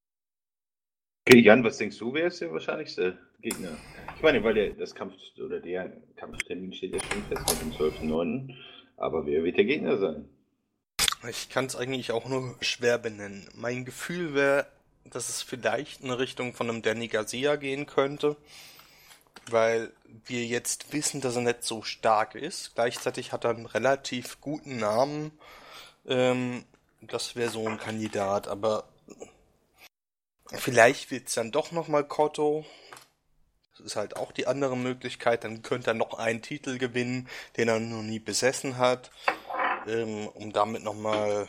Okay, Jan, was denkst du, wer ist der wahrscheinlichste Gegner? Ich meine, weil der, das Kampf oder der Kampftermin steht ja schon fest mit dem zwölften neunten Aber wer wird der Gegner sein? Ich kann es eigentlich auch nur schwer benennen. Mein Gefühl wäre, dass es vielleicht in Richtung von einem Danny Garcia gehen könnte, weil wir jetzt wissen, dass er nicht so stark ist. Gleichzeitig hat er einen relativ guten Namen. Ähm, das wäre so ein Kandidat, aber vielleicht wird es dann doch nochmal Cotto. Das ist halt auch die andere Möglichkeit. Dann könnte er noch einen Titel gewinnen, den er noch nie besessen hat, ähm, um damit nochmal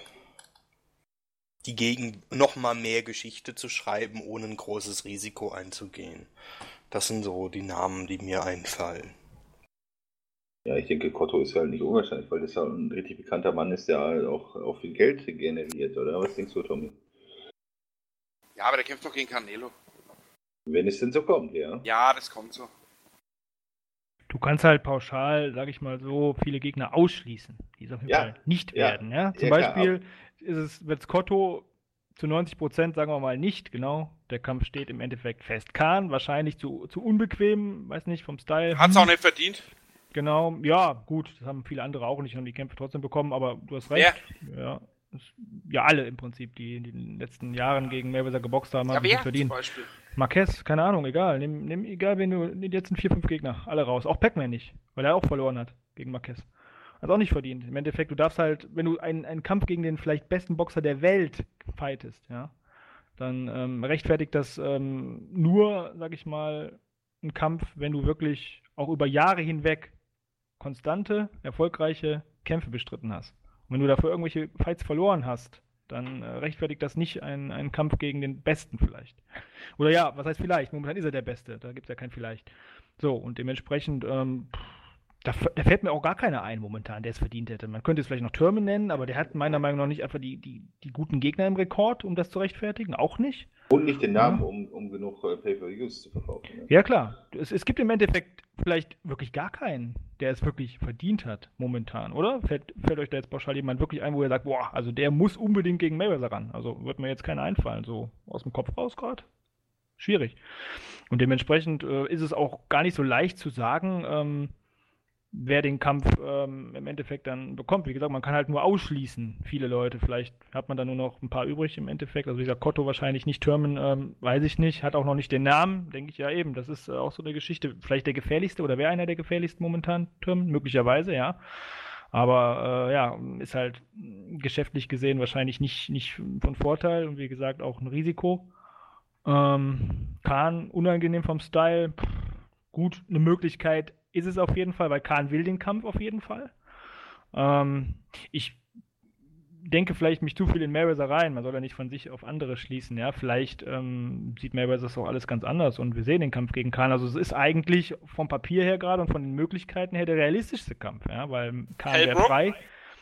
die Gegend nochmal mehr Geschichte zu schreiben, ohne ein großes Risiko einzugehen. Das sind so die Namen, die mir einfallen. Ja, ich denke, Cotto ist halt nicht unwahrscheinlich, weil das ja ein richtig bekannter Mann ist, der halt auch, auch viel Geld generiert, oder? Was denkst du, Tommy? Ja, aber der kämpft doch gegen Canelo. Wenn es denn so kommt, ja. Ja, das kommt so. Du kannst halt pauschal, sag ich mal so, viele Gegner ausschließen, die es auf jeden Ja, Fall nicht ja, werden. Ja? Zum ja, klar, Beispiel ist es, wird Cotto zu neunzig Prozent, sagen wir mal, nicht, genau. Der Kampf steht im Endeffekt fest. Khan wahrscheinlich zu, zu unbequem, weiß nicht, vom Style. Hat's auch nicht verdient. Genau, ja, gut, das haben viele andere auch nicht und die Kämpfe trotzdem bekommen, aber du hast recht. Wer? Ja, das, ja, alle im Prinzip, die in den letzten Jahren gegen Mayweather geboxt haben, Ja, haben wer nicht zum verdient. Beispiel? Marquez, keine Ahnung, egal. Nimm, nimm egal, wenn du nimm jetzt sind vier, fünf Gegner, alle raus. Auch Pac-Man nicht, weil er auch verloren hat gegen Marquez. Hat auch nicht verdient. Im Endeffekt, du darfst halt, wenn du einen, einen Kampf gegen den vielleicht besten Boxer der Welt fightest, ja, dann ähm, rechtfertigt das ähm, nur, sag ich mal, ein Kampf, wenn du wirklich auch über Jahre hinweg konstante, erfolgreiche Kämpfe bestritten hast. Und wenn du dafür irgendwelche Fights verloren hast, dann äh, rechtfertigt das nicht einen, einen Kampf gegen den Besten vielleicht. Oder ja, was heißt vielleicht? Momentan ist er der Beste, da gibt es ja kein vielleicht. So, und dementsprechend, ähm, da, da fällt mir auch gar keiner ein momentan, der es verdient hätte. Man könnte es vielleicht noch Thurman nennen, aber der hat meiner Meinung nach nicht einfach die, die, die guten Gegner im Rekord, um das zu rechtfertigen, auch nicht. Und nicht den Namen, Ja. um, um genug äh, Pay-Per-Views zu verkaufen. Ne? Ja klar, es, es gibt im Endeffekt vielleicht wirklich gar keinen, der es wirklich verdient hat momentan, oder? Fällt, fällt euch da jetzt pauschal jemand wirklich ein, wo ihr sagt, boah, also der muss unbedingt gegen Mayweather ran? Also wird mir jetzt keiner einfallen, so aus dem Kopf raus gerade? Schwierig. Und dementsprechend äh, ist es auch gar nicht so leicht zu sagen, ähm, wer den Kampf ähm, im Endeffekt dann bekommt. Wie gesagt, man kann halt nur ausschließen, viele Leute. Vielleicht hat man dann nur noch ein paar übrig im Endeffekt. Also wie gesagt, Cotto wahrscheinlich nicht, Thurman ähm, weiß ich nicht, hat auch noch nicht den Namen, denke ich ja eben. Das ist äh, auch so eine Geschichte. Vielleicht der gefährlichste oder wäre einer der gefährlichsten momentan, Thurman, möglicherweise, ja. Aber äh, ja, ist halt geschäftlich gesehen wahrscheinlich nicht, nicht von Vorteil und wie gesagt auch ein Risiko. Ähm, Khan, unangenehm vom Style, pff, gut, eine Möglichkeit ist es auf jeden Fall, weil Khan will den Kampf auf jeden Fall. Ähm, ich denke vielleicht mich zu viel in Mayweather rein, man soll ja nicht von sich auf andere schließen, ja, vielleicht ähm, sieht Mayweather das auch alles ganz anders und wir sehen den Kampf gegen Khan, also es ist eigentlich vom Papier her gerade und von den Möglichkeiten her der realistischste Kampf, ja, weil Khan wäre frei.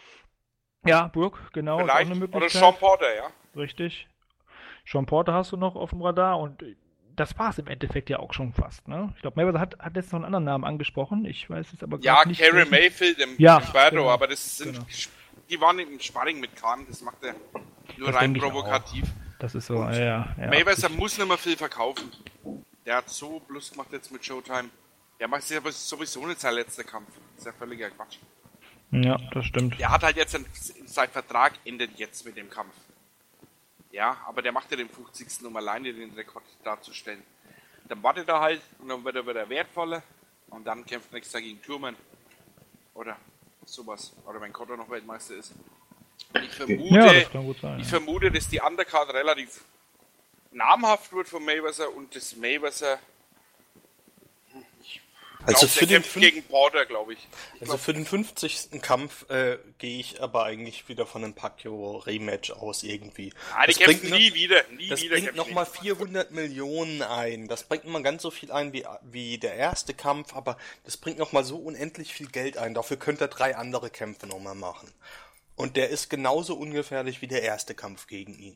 Ja, Brooke, genau, ist auch eine Möglichkeit. Oder Sean Porter, ja. Richtig. Sean Porter hast du noch auf dem Radar und das war es im Endeffekt ja auch schon fast, ne? Ich glaube, Mayweather hat, hat letztens noch einen anderen Namen angesprochen, ich weiß es aber Ja, nicht. Kerry Mayfield im ja, Sparrow, genau, aber das sind, genau. die waren im Sparring mit Khan, das macht er nur Das rein denke ich provokativ. auch. Das ist so, ja, ja. Mayweather muss nicht mehr viel verkaufen. Der hat so Plus gemacht jetzt mit Showtime. Der macht sich aber sowieso nicht sein letzter Kampf. Das ist ja völliger Quatsch. Ja, das stimmt. Der hat halt jetzt, ein, sein Vertrag endet jetzt mit dem Kampf. Ja, aber der macht ja den fünfzigsten um alleine den Rekord darzustellen. Dann wartet er halt und dann wird er wieder wertvoller und dann kämpft nächstes Jahr gegen Thurman. Oder sowas. Oder wenn Cotto noch Weltmeister ist. Ich vermute, ja, das kann gut sein, ich ja. vermute, dass die Undercard relativ namhaft wird von Mayweather und das Mayweather. Ich Also glaub, für der den kämpft fün- gegen Porter, glaube ich. ich Also glaub, für den fünfzigsten Kampf äh, gehe ich aber eigentlich wieder von einem Pacquiao-Rematch aus irgendwie. ah, die Das kämpfen bringt nie wieder. Nie Das wieder bringt kämpfen nochmal die. vierhundert Millionen ein. Das bringt mal ganz so viel ein wie, wie der erste Kampf, aber das bringt nochmal so unendlich viel Geld ein. Dafür könnt ihr drei andere Kämpfe nochmal machen. Und der ist genauso ungefährlich wie der erste Kampf gegen ihn.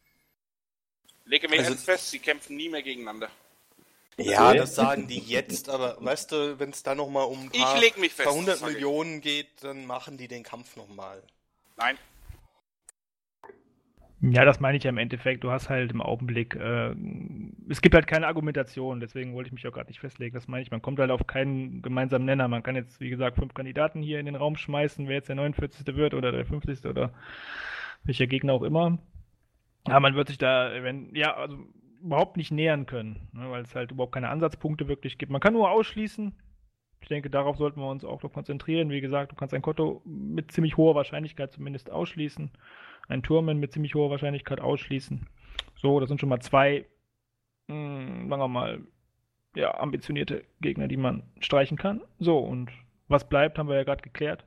Lege mir Also- ernst fest, sie kämpfen nie mehr gegeneinander. Ja, Okay. das sagen die jetzt, aber weißt du, wenn es da nochmal um ein Ich paar, leg mich fest, paar hundert sag ich. Millionen geht, dann machen die den Kampf nochmal. Nein. Ja, das meine ich ja im Endeffekt. Du hast halt im Augenblick, äh, es gibt halt keine Argumentation, deswegen wollte ich mich auch gerade nicht festlegen. Das meine ich, man kommt halt auf keinen gemeinsamen Nenner. Man kann jetzt, wie gesagt, fünf Kandidaten hier in den Raum schmeißen, wer jetzt der neunundvierzigste wird oder der fünfzigste oder welcher Gegner auch immer. Aber man wird sich da, wenn, ja, also überhaupt nicht nähern können, ne, weil es halt überhaupt keine Ansatzpunkte wirklich gibt. Man kann nur ausschließen. Ich denke, darauf sollten wir uns auch noch konzentrieren. Wie gesagt, du kannst ein Konto mit ziemlich hoher Wahrscheinlichkeit zumindest ausschließen. Ein Turmen mit ziemlich hoher Wahrscheinlichkeit ausschließen. So, das sind schon mal zwei, mh, sagen wir mal, ja, ambitionierte Gegner, die man streichen kann. So, und was bleibt, haben wir ja gerade geklärt.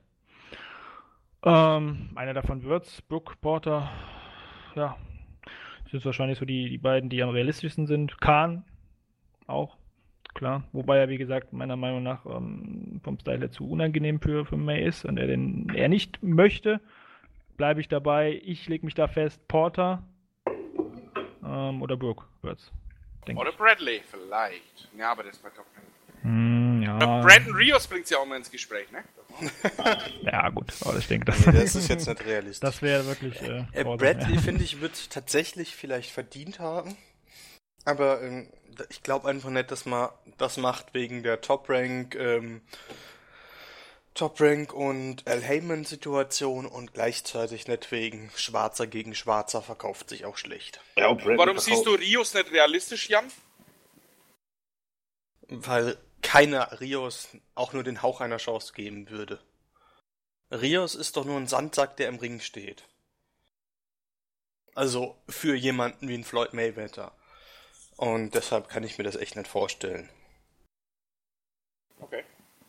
Ähm, einer davon wird's, Brooke, Porter, ja, das sind wahrscheinlich so die, die beiden, die am realistischsten sind. Khan auch, klar. Wobei er, wie gesagt, meiner Meinung nach ähm, vom Style her zu unangenehm für, für May ist und er den er nicht möchte. Bleibe ich dabei. Ich lege mich da fest. Porter ähm, oder Brooke wird's. Oder Bradley vielleicht. Ja, aber das war doch nicht. Hm, ja. Brandon Rios bringt ja auch mal ins Gespräch, ne? Ja, gut. Aber ich denke, das, Nee, das ist jetzt nicht realistisch. das wäre wirklich. Äh, Äh, Bradley, finde ich, wird tatsächlich vielleicht verdient haben. Aber ähm, ich glaube einfach nicht, dass man das macht wegen der Top-Rank, ähm, Top-Rank und Al Heyman-Situation und gleichzeitig nicht wegen Schwarzer gegen Schwarzer verkauft sich auch schlecht. Ja, und Brandon Warum verkauft- siehst du Rios nicht realistisch, Jan? Weil keiner Rios auch nur den Hauch einer Chance geben würde. Rios ist doch nur ein Sandsack, der im Ring steht. Also für jemanden wie ein Floyd Mayweather. Und deshalb kann ich mir das echt nicht vorstellen. Okay.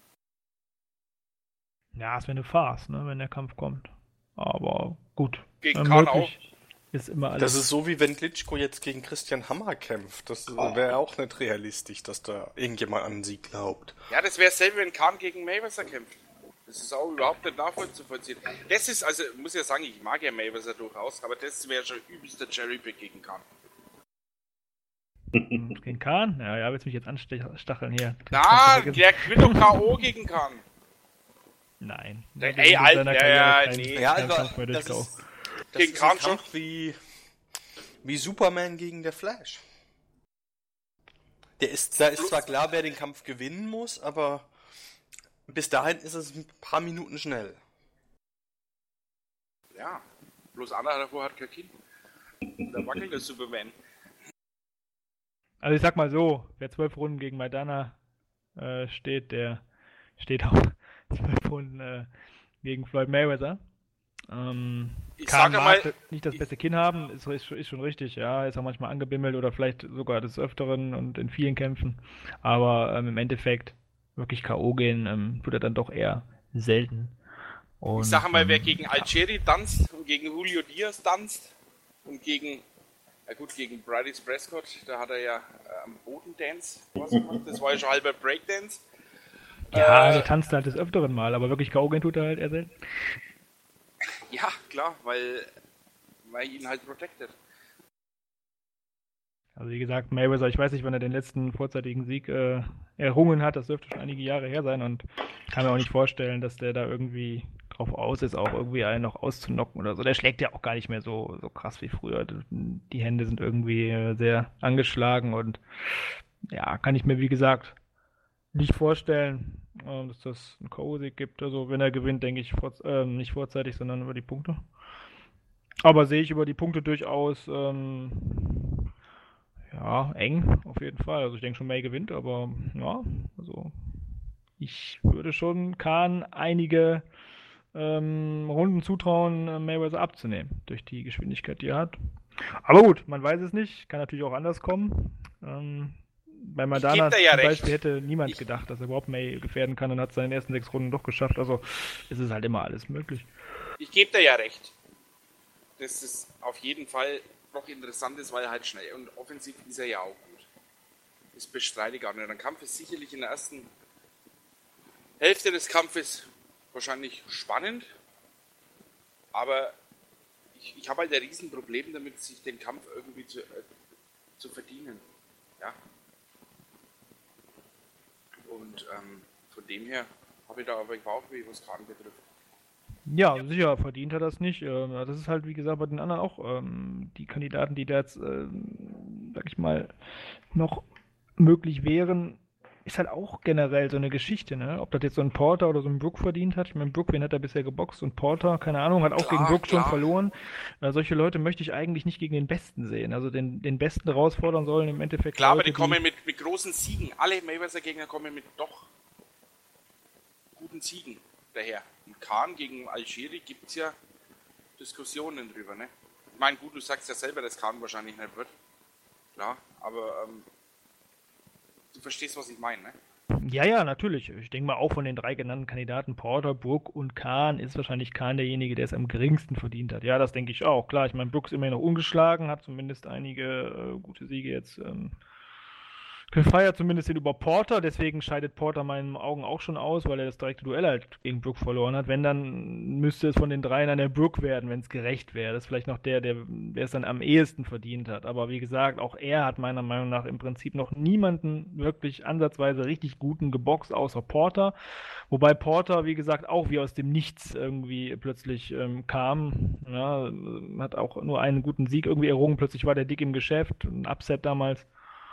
Ja, es wäre eine Farce, ne, wenn der Kampf kommt. Aber gut. Gegen äh, Khan möglich ist immer alles. Das ist so, wie wenn Klitschko jetzt gegen Christian Hammer kämpft. Das wäre auch nicht realistisch, dass da irgendjemand an sie glaubt. Ja, das wäre selber, wenn Khan gegen Mayweather kämpft. Das ist auch überhaupt nicht nachvollziehen. Das ist, also, muss ja sagen, ich mag ja Mayweather durchaus, aber das wäre schon übelster Cherry-Pick gegen Khan. Hm, gegen Khan? Ja, ja, willst du mich jetzt anstacheln hier? Na, der gewinnt doch K O gegen Khan. Nein. Der- Der ey, gewinnt in Alter, seiner ja, Karriere ja, nee. Ja, keinen aber Kampf mehr durch das K O. ist, das Gegen ist ein Khan schon? Kampf wie, wie Superman gegen der Flash. Der ist, da ist zwar klar, wer den Kampf gewinnen muss, aber bis dahin ist es ein paar Minuten schnell. Ja, bloß einer davor hat kein Kind. Da wackelt der Superman. Also ich sag mal so, wer zwölf Runden gegen Maidana äh, steht, der steht auch zwölf Runden äh, gegen Floyd Mayweather. Ähm, Ich Khan sage mag mal, nicht das beste Kinn haben, ist, ist, ist schon richtig, ja, ist auch manchmal angebimmelt oder vielleicht sogar des Öfteren und in vielen Kämpfen. Aber ähm, im Endeffekt wirklich K O gehen ähm, tut er dann doch eher selten. Und, ich sage mal, wer ähm, gegen Algeri tanzt und gegen Julio Diaz tanzt und gegen, ja gut, gegen Bryce Prescott, da hat er ja äh, am Boden Dance was gemacht, das war ja schon halber Breakdance. Ja, Äh, der tanzt halt des Öfteren mal, aber wirklich K O gehen tut er halt eher selten. Ja, klar, weil, weil ihn halt protected. Also wie gesagt, Mayweather, ich weiß nicht, wann er den letzten vorzeitigen Sieg äh, errungen hat, das dürfte schon einige Jahre her sein und kann mir auch nicht vorstellen, dass der da irgendwie drauf aus ist, auch irgendwie einen noch auszunocken oder so. Der schlägt ja auch gar nicht mehr so, so krass wie früher. Die Hände sind irgendwie äh, sehr angeschlagen und ja, kann ich mir wie gesagt nicht vorstellen, äh, dass das einen K O-Sieg gibt. Also wenn er gewinnt, denke ich vor, äh, nicht vorzeitig, sondern über die Punkte. Aber sehe ich über die Punkte durchaus ähm, ja, eng, auf jeden Fall. Also ich denke schon, May gewinnt, aber ja, also ich würde schon Khan einige ähm, Runden zutrauen, äh, Mayweather abzunehmen, durch die Geschwindigkeit, die er hat. Aber gut, man weiß es nicht, kann natürlich auch anders kommen. Ähm, bei Maidana geb dir ja zum recht. Beispiel hätte niemand Ich- gedacht, dass er überhaupt May gefährden kann und hat seine ersten sechs Runden doch geschafft. Also es ist halt immer alles möglich. Ich gebe dir ja recht. Das ist auf jeden Fall noch interessant ist, weil er halt schnell und offensiv ist er ja auch gut. Das bestreite ich gar nicht. Ein Kampf ist sicherlich in der ersten Hälfte des Kampfes wahrscheinlich spannend, aber ich, ich habe halt ein Riesenproblem damit, sich den Kampf irgendwie zu, äh, zu verdienen. Ja. Und ähm, von dem her habe ich da aber Bauchweh, was Khan betrifft. Ja, sicher, verdient er das nicht. Ähm, Das ist halt, wie gesagt, bei den anderen auch ähm, die Kandidaten, die da jetzt, ähm, sag ich mal, noch möglich wären, ist halt auch generell so eine Geschichte, ne? Ob das jetzt so ein Porter oder so ein Brook verdient hat. Ich meine, Brook, wen hat er bisher geboxt? Und Porter, keine Ahnung, hat auch gegen Klar, Brook schon klar. verloren. Äh, solche Leute möchte ich eigentlich nicht gegen den Besten sehen. Also den, den Besten herausfordern sollen im Endeffekt Klar, aber Leute, die kommen die. mit, mit großen Siegen. Alle Mayweather-Gegner kommen mit doch guten Siegen daher. Und Khan gegen Algieri gibt es ja Diskussionen drüber, ne? Ich meine, gut, du sagst ja selber, dass Khan wahrscheinlich nicht wird. Klar, aber ähm, du verstehst, was ich meine, ne? Ja, ja, natürlich. Ich denke mal, auch von den drei genannten Kandidaten, Porter, Brook und Khan, ist wahrscheinlich Khan derjenige, der es am geringsten verdient hat. Ja, das denke ich auch. Klar, ich meine, Brook ist immerhin noch ungeschlagen, hat zumindest einige äh, gute Siege jetzt ähm, gefeiert, zumindest den über Porter. Deswegen scheidet Porter in meinen Augen auch schon aus, weil er das direkte Duell halt gegen Brook verloren hat. Wenn, dann müsste es von den dreien an der Brook werden, wenn es gerecht wäre. Das ist vielleicht noch der, der, der es dann am ehesten verdient hat. Aber wie gesagt, auch er hat meiner Meinung nach im Prinzip noch niemanden wirklich ansatzweise richtig guten geboxt, außer Porter. Wobei Porter, wie gesagt, auch wie aus dem Nichts irgendwie plötzlich ähm, kam. Ja, hat auch nur einen guten Sieg irgendwie errungen. Plötzlich war der dick im Geschäft. Ein Upset damals.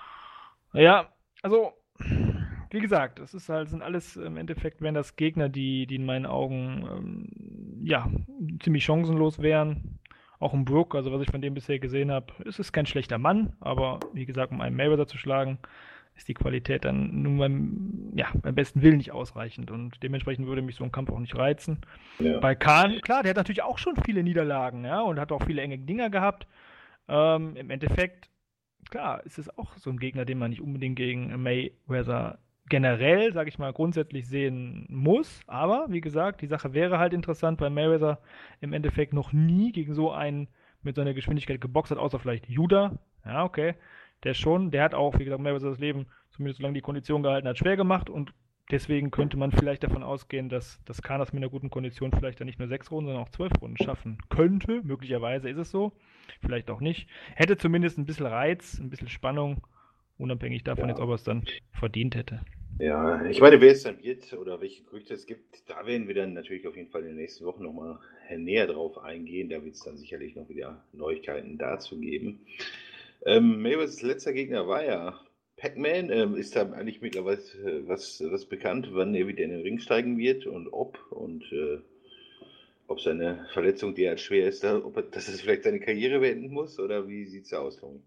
Ja, also, wie gesagt, es ist halt, sind alles im Endeffekt, wären das Gegner, die, die in meinen Augen ähm, ja, ziemlich chancenlos wären. Auch ein Brook, also was ich von dem bisher gesehen habe, ist es kein schlechter Mann, aber wie gesagt, um einen Mayweather zu schlagen, ist die Qualität dann nun beim, ja, beim besten Willen nicht ausreichend und dementsprechend würde mich so ein Kampf auch nicht reizen. Ja. Bei Khan, klar, der hat natürlich auch schon viele Niederlagen, ja, und hat auch viele enge Dinger gehabt. Ähm, Im Endeffekt klar, ist es auch so ein Gegner, den man nicht unbedingt gegen Mayweather generell, sage ich mal, grundsätzlich sehen muss. Aber wie gesagt, die Sache wäre halt interessant, weil Mayweather im Endeffekt noch nie gegen so einen mit so einer Geschwindigkeit geboxt hat, außer vielleicht Judah. Ja, okay. Der schon, der hat auch, wie gesagt, Mayweather das Leben, zumindest solange die Kondition gehalten hat, schwer gemacht und deswegen könnte man vielleicht davon ausgehen, dass, dass Khan das mit einer guten Kondition vielleicht dann nicht nur sechs Runden, sondern auch zwölf Runden schaffen könnte. Möglicherweise ist es so, vielleicht auch nicht. Hätte zumindest ein bisschen Reiz, ein bisschen Spannung, unabhängig davon Ja. jetzt, ob er es dann verdient hätte. Ja, ich meine, wer es dann wird oder welche Gerüchte es gibt, da werden wir dann natürlich auf jeden Fall in den nächsten Wochen nochmal näher drauf eingehen. Da wird es dann sicherlich noch wieder Neuigkeiten dazu geben. Ähm, Mayweathers letzter Gegner war ja Pac-Man. Ähm, ist da eigentlich mittlerweile äh, was, was bekannt, wann er wieder in den Ring steigen wird und ob und äh, ob seine Verletzung derart schwer ist, da, ob er, dass es vielleicht seine Karriere beenden muss oder wie sieht es da aus, Tommy?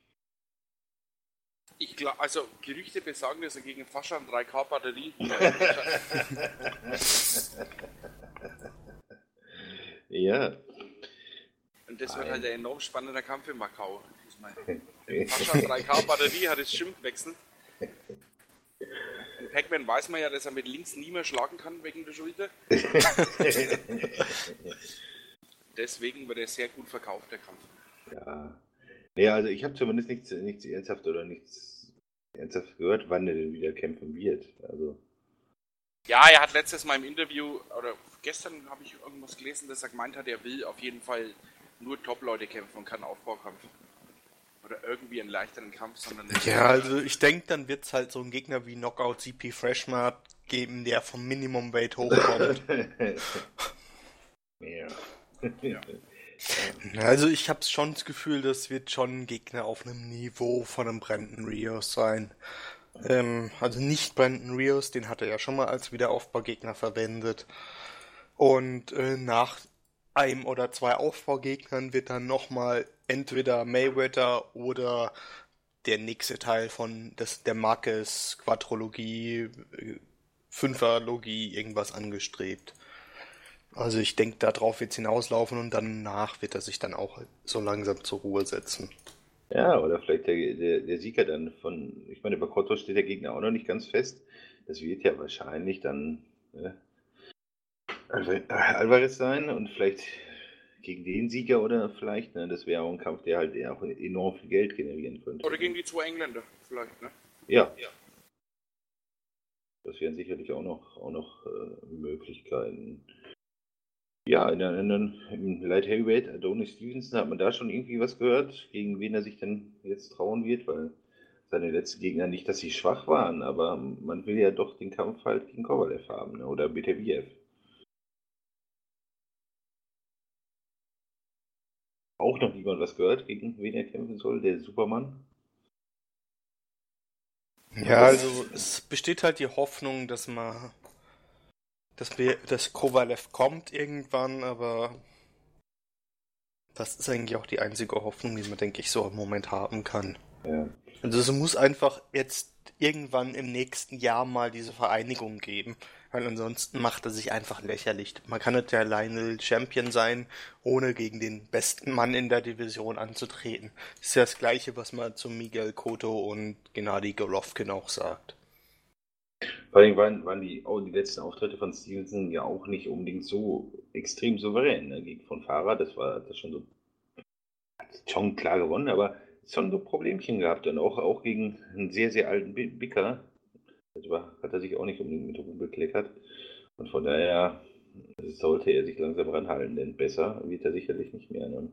Ich glaube, also Gerüchte besagen, dass er gegen Faschan drei K Batterie. Ja. Und das wird Nein. halt ein enorm spannender Kampf in Macau. Faschan drei K Batterie hat es Schimpfwechsel. Und Pac-Man weiß man ja, dass er mit links nie mehr schlagen kann wegen der Schulter. Deswegen wird er sehr gut verkauft, der Kampf. Ja. Ja, also ich habe zumindest nichts, nichts ernsthaft oder nichts ernsthaft gehört, wann er denn wieder kämpfen wird. Also. Ja, er hat letztes Mal im Interview, oder gestern habe ich irgendwas gelesen, dass er gemeint hat, er will auf jeden Fall nur Top-Leute kämpfen und keinen Aufbaukampf. Oder irgendwie einen leichteren Kampf, sondern... Ja, also ich denke, dann wird es halt so einen Gegner wie Knockout C P Freshmart geben, der vom Minimum Weight hochkommt. Ja. Ja. Also ich habe schon das Gefühl, das wird schon ein Gegner auf einem Niveau von einem Brandon Rios sein. Ähm, also nicht Brandon Rios, den hat er ja schon mal als Wiederaufbaugegner verwendet. Und äh, nach einem oder zwei Aufbaugegnern wird dann nochmal entweder Mayweather oder der nächste Teil von des, der Marquez Quadrologie, äh, Fünferlogie irgendwas angestrebt. Also ich denke, darauf wird es hinauslaufen und danach wird er sich dann auch so langsam zur Ruhe setzen. Ja, oder vielleicht der, der, der Sieger dann von, ich meine, bei Cotto steht der Gegner auch noch nicht ganz fest. Das wird ja wahrscheinlich dann äh, Alvarez sein und vielleicht gegen den Sieger oder vielleicht, ne, das wäre auch ein Kampf, der halt auch enorm viel Geld generieren könnte. Oder gegen die zwei Engländer vielleicht, ne? Ja. ja. Das wären sicherlich auch noch, auch noch äh, Möglichkeiten. Ja, in der, in der, im Light Heavyweight, Adonis Stevenson, hat man da schon irgendwie was gehört, gegen wen er sich denn jetzt trauen wird, weil seine letzten Gegner nicht, dass sie schwach waren, aber man will ja doch den Kampf halt gegen Kovalev haben, ne? Oder Beterbiev. auch noch niemand was gehört, gegen wen er kämpfen soll, der Superman. Ja, also es besteht halt die Hoffnung, dass man, dass wir, dass Kovalev kommt irgendwann, aber das ist eigentlich auch die einzige Hoffnung, die man, denke ich, so im Moment haben kann. Ja. Also es muss einfach jetzt irgendwann im nächsten Jahr mal diese Vereinigung geben, weil ansonsten macht er sich einfach lächerlich. Man kann nicht der Lionel Champion sein, ohne gegen den besten Mann in der Division anzutreten. Das ist ja das Gleiche, was man zu Miguel Cotto und Gennady Golovkin auch sagt. Vor allem waren, waren die, oh, die letzten Auftritte von Stevenson ja auch nicht unbedingt so extrem souverän. Ne? Gegen von Fahrer, das war das schon so, hat schon klar gewonnen, aber schon so Problemchen gehabt. Und auch, auch gegen einen sehr, sehr alten Bicker. Das war, hat er sich auch nicht unbedingt mit Ruhm bekleckert. Und von daher sollte er sich langsam ranhalten, denn besser wird er sicherlich nicht mehr. Ne?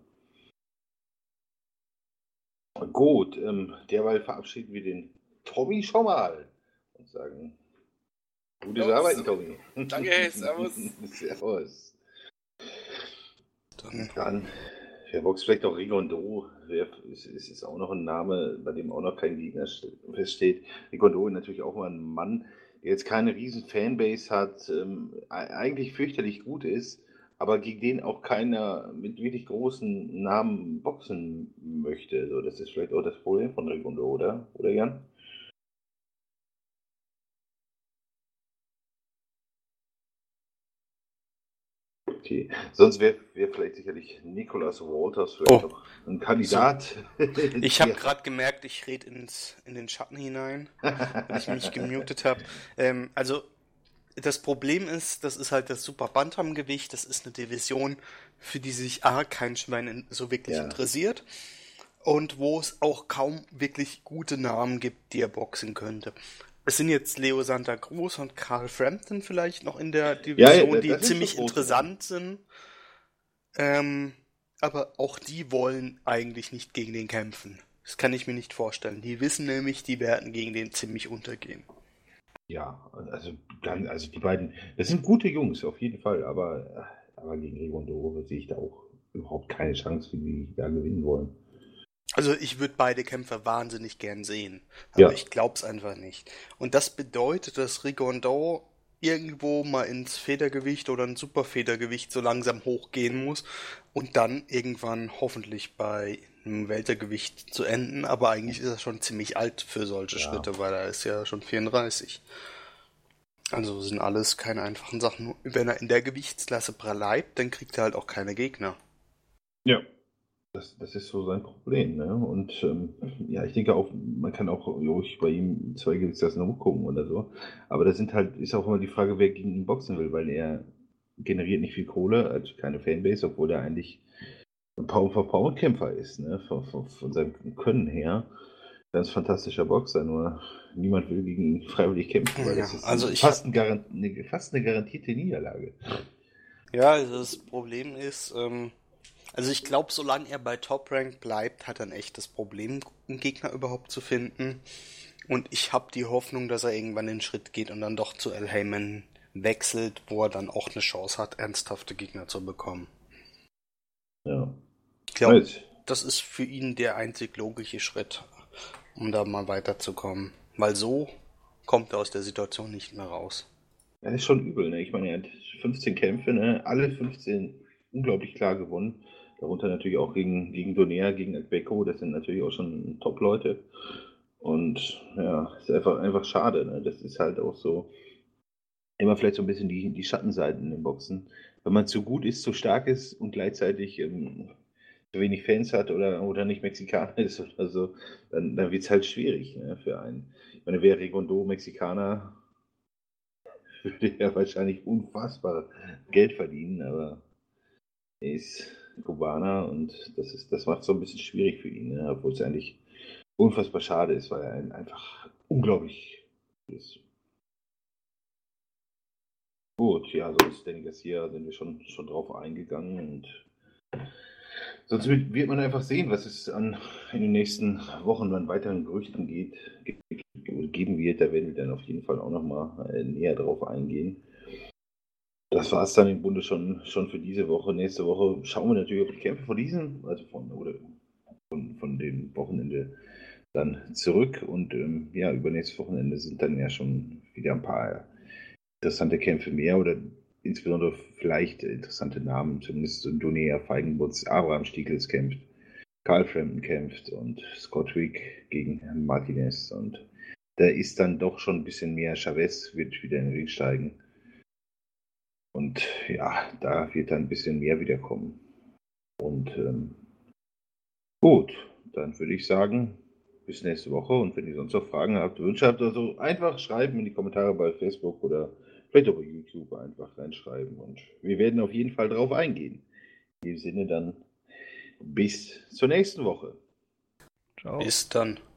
Gut, ähm, derweil verabschieden wir den Tommy schon mal und sagen, gutes Ja, Arbeiten, so. Tommy. Danke, servus. Servus. Dann, Dann, wer boxt vielleicht auch Rigondeaux, es ist, ist auch noch ein Name, bei dem auch noch kein Gegner feststeht. Rigondeaux ist natürlich auch mal ein Mann, der jetzt keine riesen Fanbase hat, ähm, eigentlich fürchterlich gut ist, aber gegen den auch keiner mit wirklich großen Namen boxen möchte. So, das ist vielleicht auch das Problem von Rigondeaux, oder? Oder Jan? Okay. Sonst wäre wär vielleicht sicherlich Nicholas Walters vielleicht Oh. noch ein Kandidat. ich habe gerade gemerkt, ich rede ins in den Schatten hinein, weil ich mich gemutet habe. Ähm, also das Problem ist, das ist halt das Super Bantamgewicht, das ist eine Division, für die sich A, kein Schwein in, so wirklich Ja. interessiert und wo es auch kaum wirklich gute Namen gibt, die er boxen könnte. Es sind jetzt Leo Santa Cruz und Carl Frampton vielleicht noch in der Division, Ja, ja, die das sind ziemlich so große interessant sind. Ähm, aber auch die wollen eigentlich nicht gegen den kämpfen. Das kann ich mir nicht vorstellen. Die wissen nämlich, die werden gegen den ziemlich untergehen. Ja, also, dann, also die beiden, das sind gute Jungs, auf jeden Fall, aber, aber gegen Rigondeaux sehe ich da auch überhaupt keine Chance, wie die da gewinnen wollen. Also ich würde beide Kämpfer wahnsinnig gern sehen, aber Ja. ich glaub's einfach nicht. Und das bedeutet, dass Rigondeaux irgendwo mal ins Federgewicht oder ein Superfedergewicht so langsam hochgehen muss und dann irgendwann hoffentlich bei einem Weltergewicht zu enden, aber eigentlich ist er schon ziemlich alt für solche Ja. Schritte, weil er ist ja schon vierunddreißig. Also sind alles keine einfachen Sachen. Wenn er in der Gewichtsklasse bleibt, dann kriegt er halt auch keine Gegner. Ja. Das, das ist so sein Problem, ne? Und ähm, ja, ich denke auch, man kann auch ruhig bei ihm zwei Gewichtsklassen hochgucken oder so. Aber das sind halt, ist auch immer die Frage, wer gegen ihn boxen will, weil er generiert nicht viel Kohle, also keine Fanbase, obwohl er eigentlich ein Pound-for-Pound-Kämpfer ist, ne? Von, von, von seinem Können her. Ganz fantastischer Boxer, nur niemand will gegen ihn freiwillig kämpfen, weil Ja, das ist also ich fast, ein Garant, eine, fast eine garantierte Niederlage. Ja, also das Problem ist, ähm, also ich glaube, solange er bei Top Rank bleibt, hat er ein echtes Problem, einen Gegner überhaupt zu finden. Und ich habe die Hoffnung, dass er irgendwann den Schritt geht und dann doch zu Al Heyman wechselt, wo er dann auch eine Chance hat, ernsthafte Gegner zu bekommen. Ja. Ich glaube, Right. das ist für ihn der einzig logische Schritt, um da mal weiterzukommen. Weil so kommt er aus der Situation nicht mehr raus. Das ist schon übel, ne? Ich meine, er hat fünfzehn Kämpfe, ne? Alle fünfzehn unglaublich klar gewonnen. Darunter natürlich auch gegen, gegen Donaire, gegen Agbeko, das sind natürlich auch schon Top-Leute. Und ja, ist einfach, einfach schade, ne? Das ist halt auch so immer vielleicht so ein bisschen die, die Schattenseiten im Boxen. Wenn man zu gut ist, zu stark ist und gleichzeitig ähm, zu wenig Fans hat oder, oder nicht Mexikaner ist oder so, dann, dann wird es halt schwierig, ne, für einen. Ich meine, wäre Rigondeaux Mexikaner, würde er wahrscheinlich unfassbar Geld verdienen, aber er ist Kubaner und das ist, das macht es so ein bisschen schwierig für ihn, ne? Obwohl es eigentlich unfassbar schade ist, weil er ein- einfach unglaublich ist. Gut, ja, sonst denke ich, dass hier sind wir schon, schon drauf eingegangen und sonst wird, wird man einfach sehen, was es an, in den nächsten Wochen an weiteren Gerüchten geht, ge- ge- geben wird. Da werden wir dann auf jeden Fall auch nochmal äh, näher drauf eingehen. das war es dann im Grunde schon, schon für diese Woche. Nächste Woche schauen wir natürlich auf die Kämpfe von diesem, also von, oder von, von dem Wochenende dann zurück. Und ähm, ja, übernächstes Wochenende sind dann ja schon wieder ein paar interessante Kämpfe mehr oder insbesondere vielleicht interessante Namen, zumindest Donea Feigenbutz, Abraham Stieglitz kämpft, Karl Frampton kämpft und Scott Wick gegen Martinez. Und da ist dann doch schon ein bisschen mehr. Chavez wird wieder in den Ring steigen. Und ja, da wird dann ein bisschen mehr wiederkommen. Und ähm, gut, dann würde ich sagen, bis nächste Woche. Und wenn ihr sonst noch Fragen habt, Wünsche habt oder so, einfach schreiben in die Kommentare bei Facebook oder vielleicht auch bei YouTube einfach reinschreiben. Und wir werden auf jeden Fall darauf eingehen. In dem Sinne dann bis zur nächsten Woche. Ciao. Bis dann.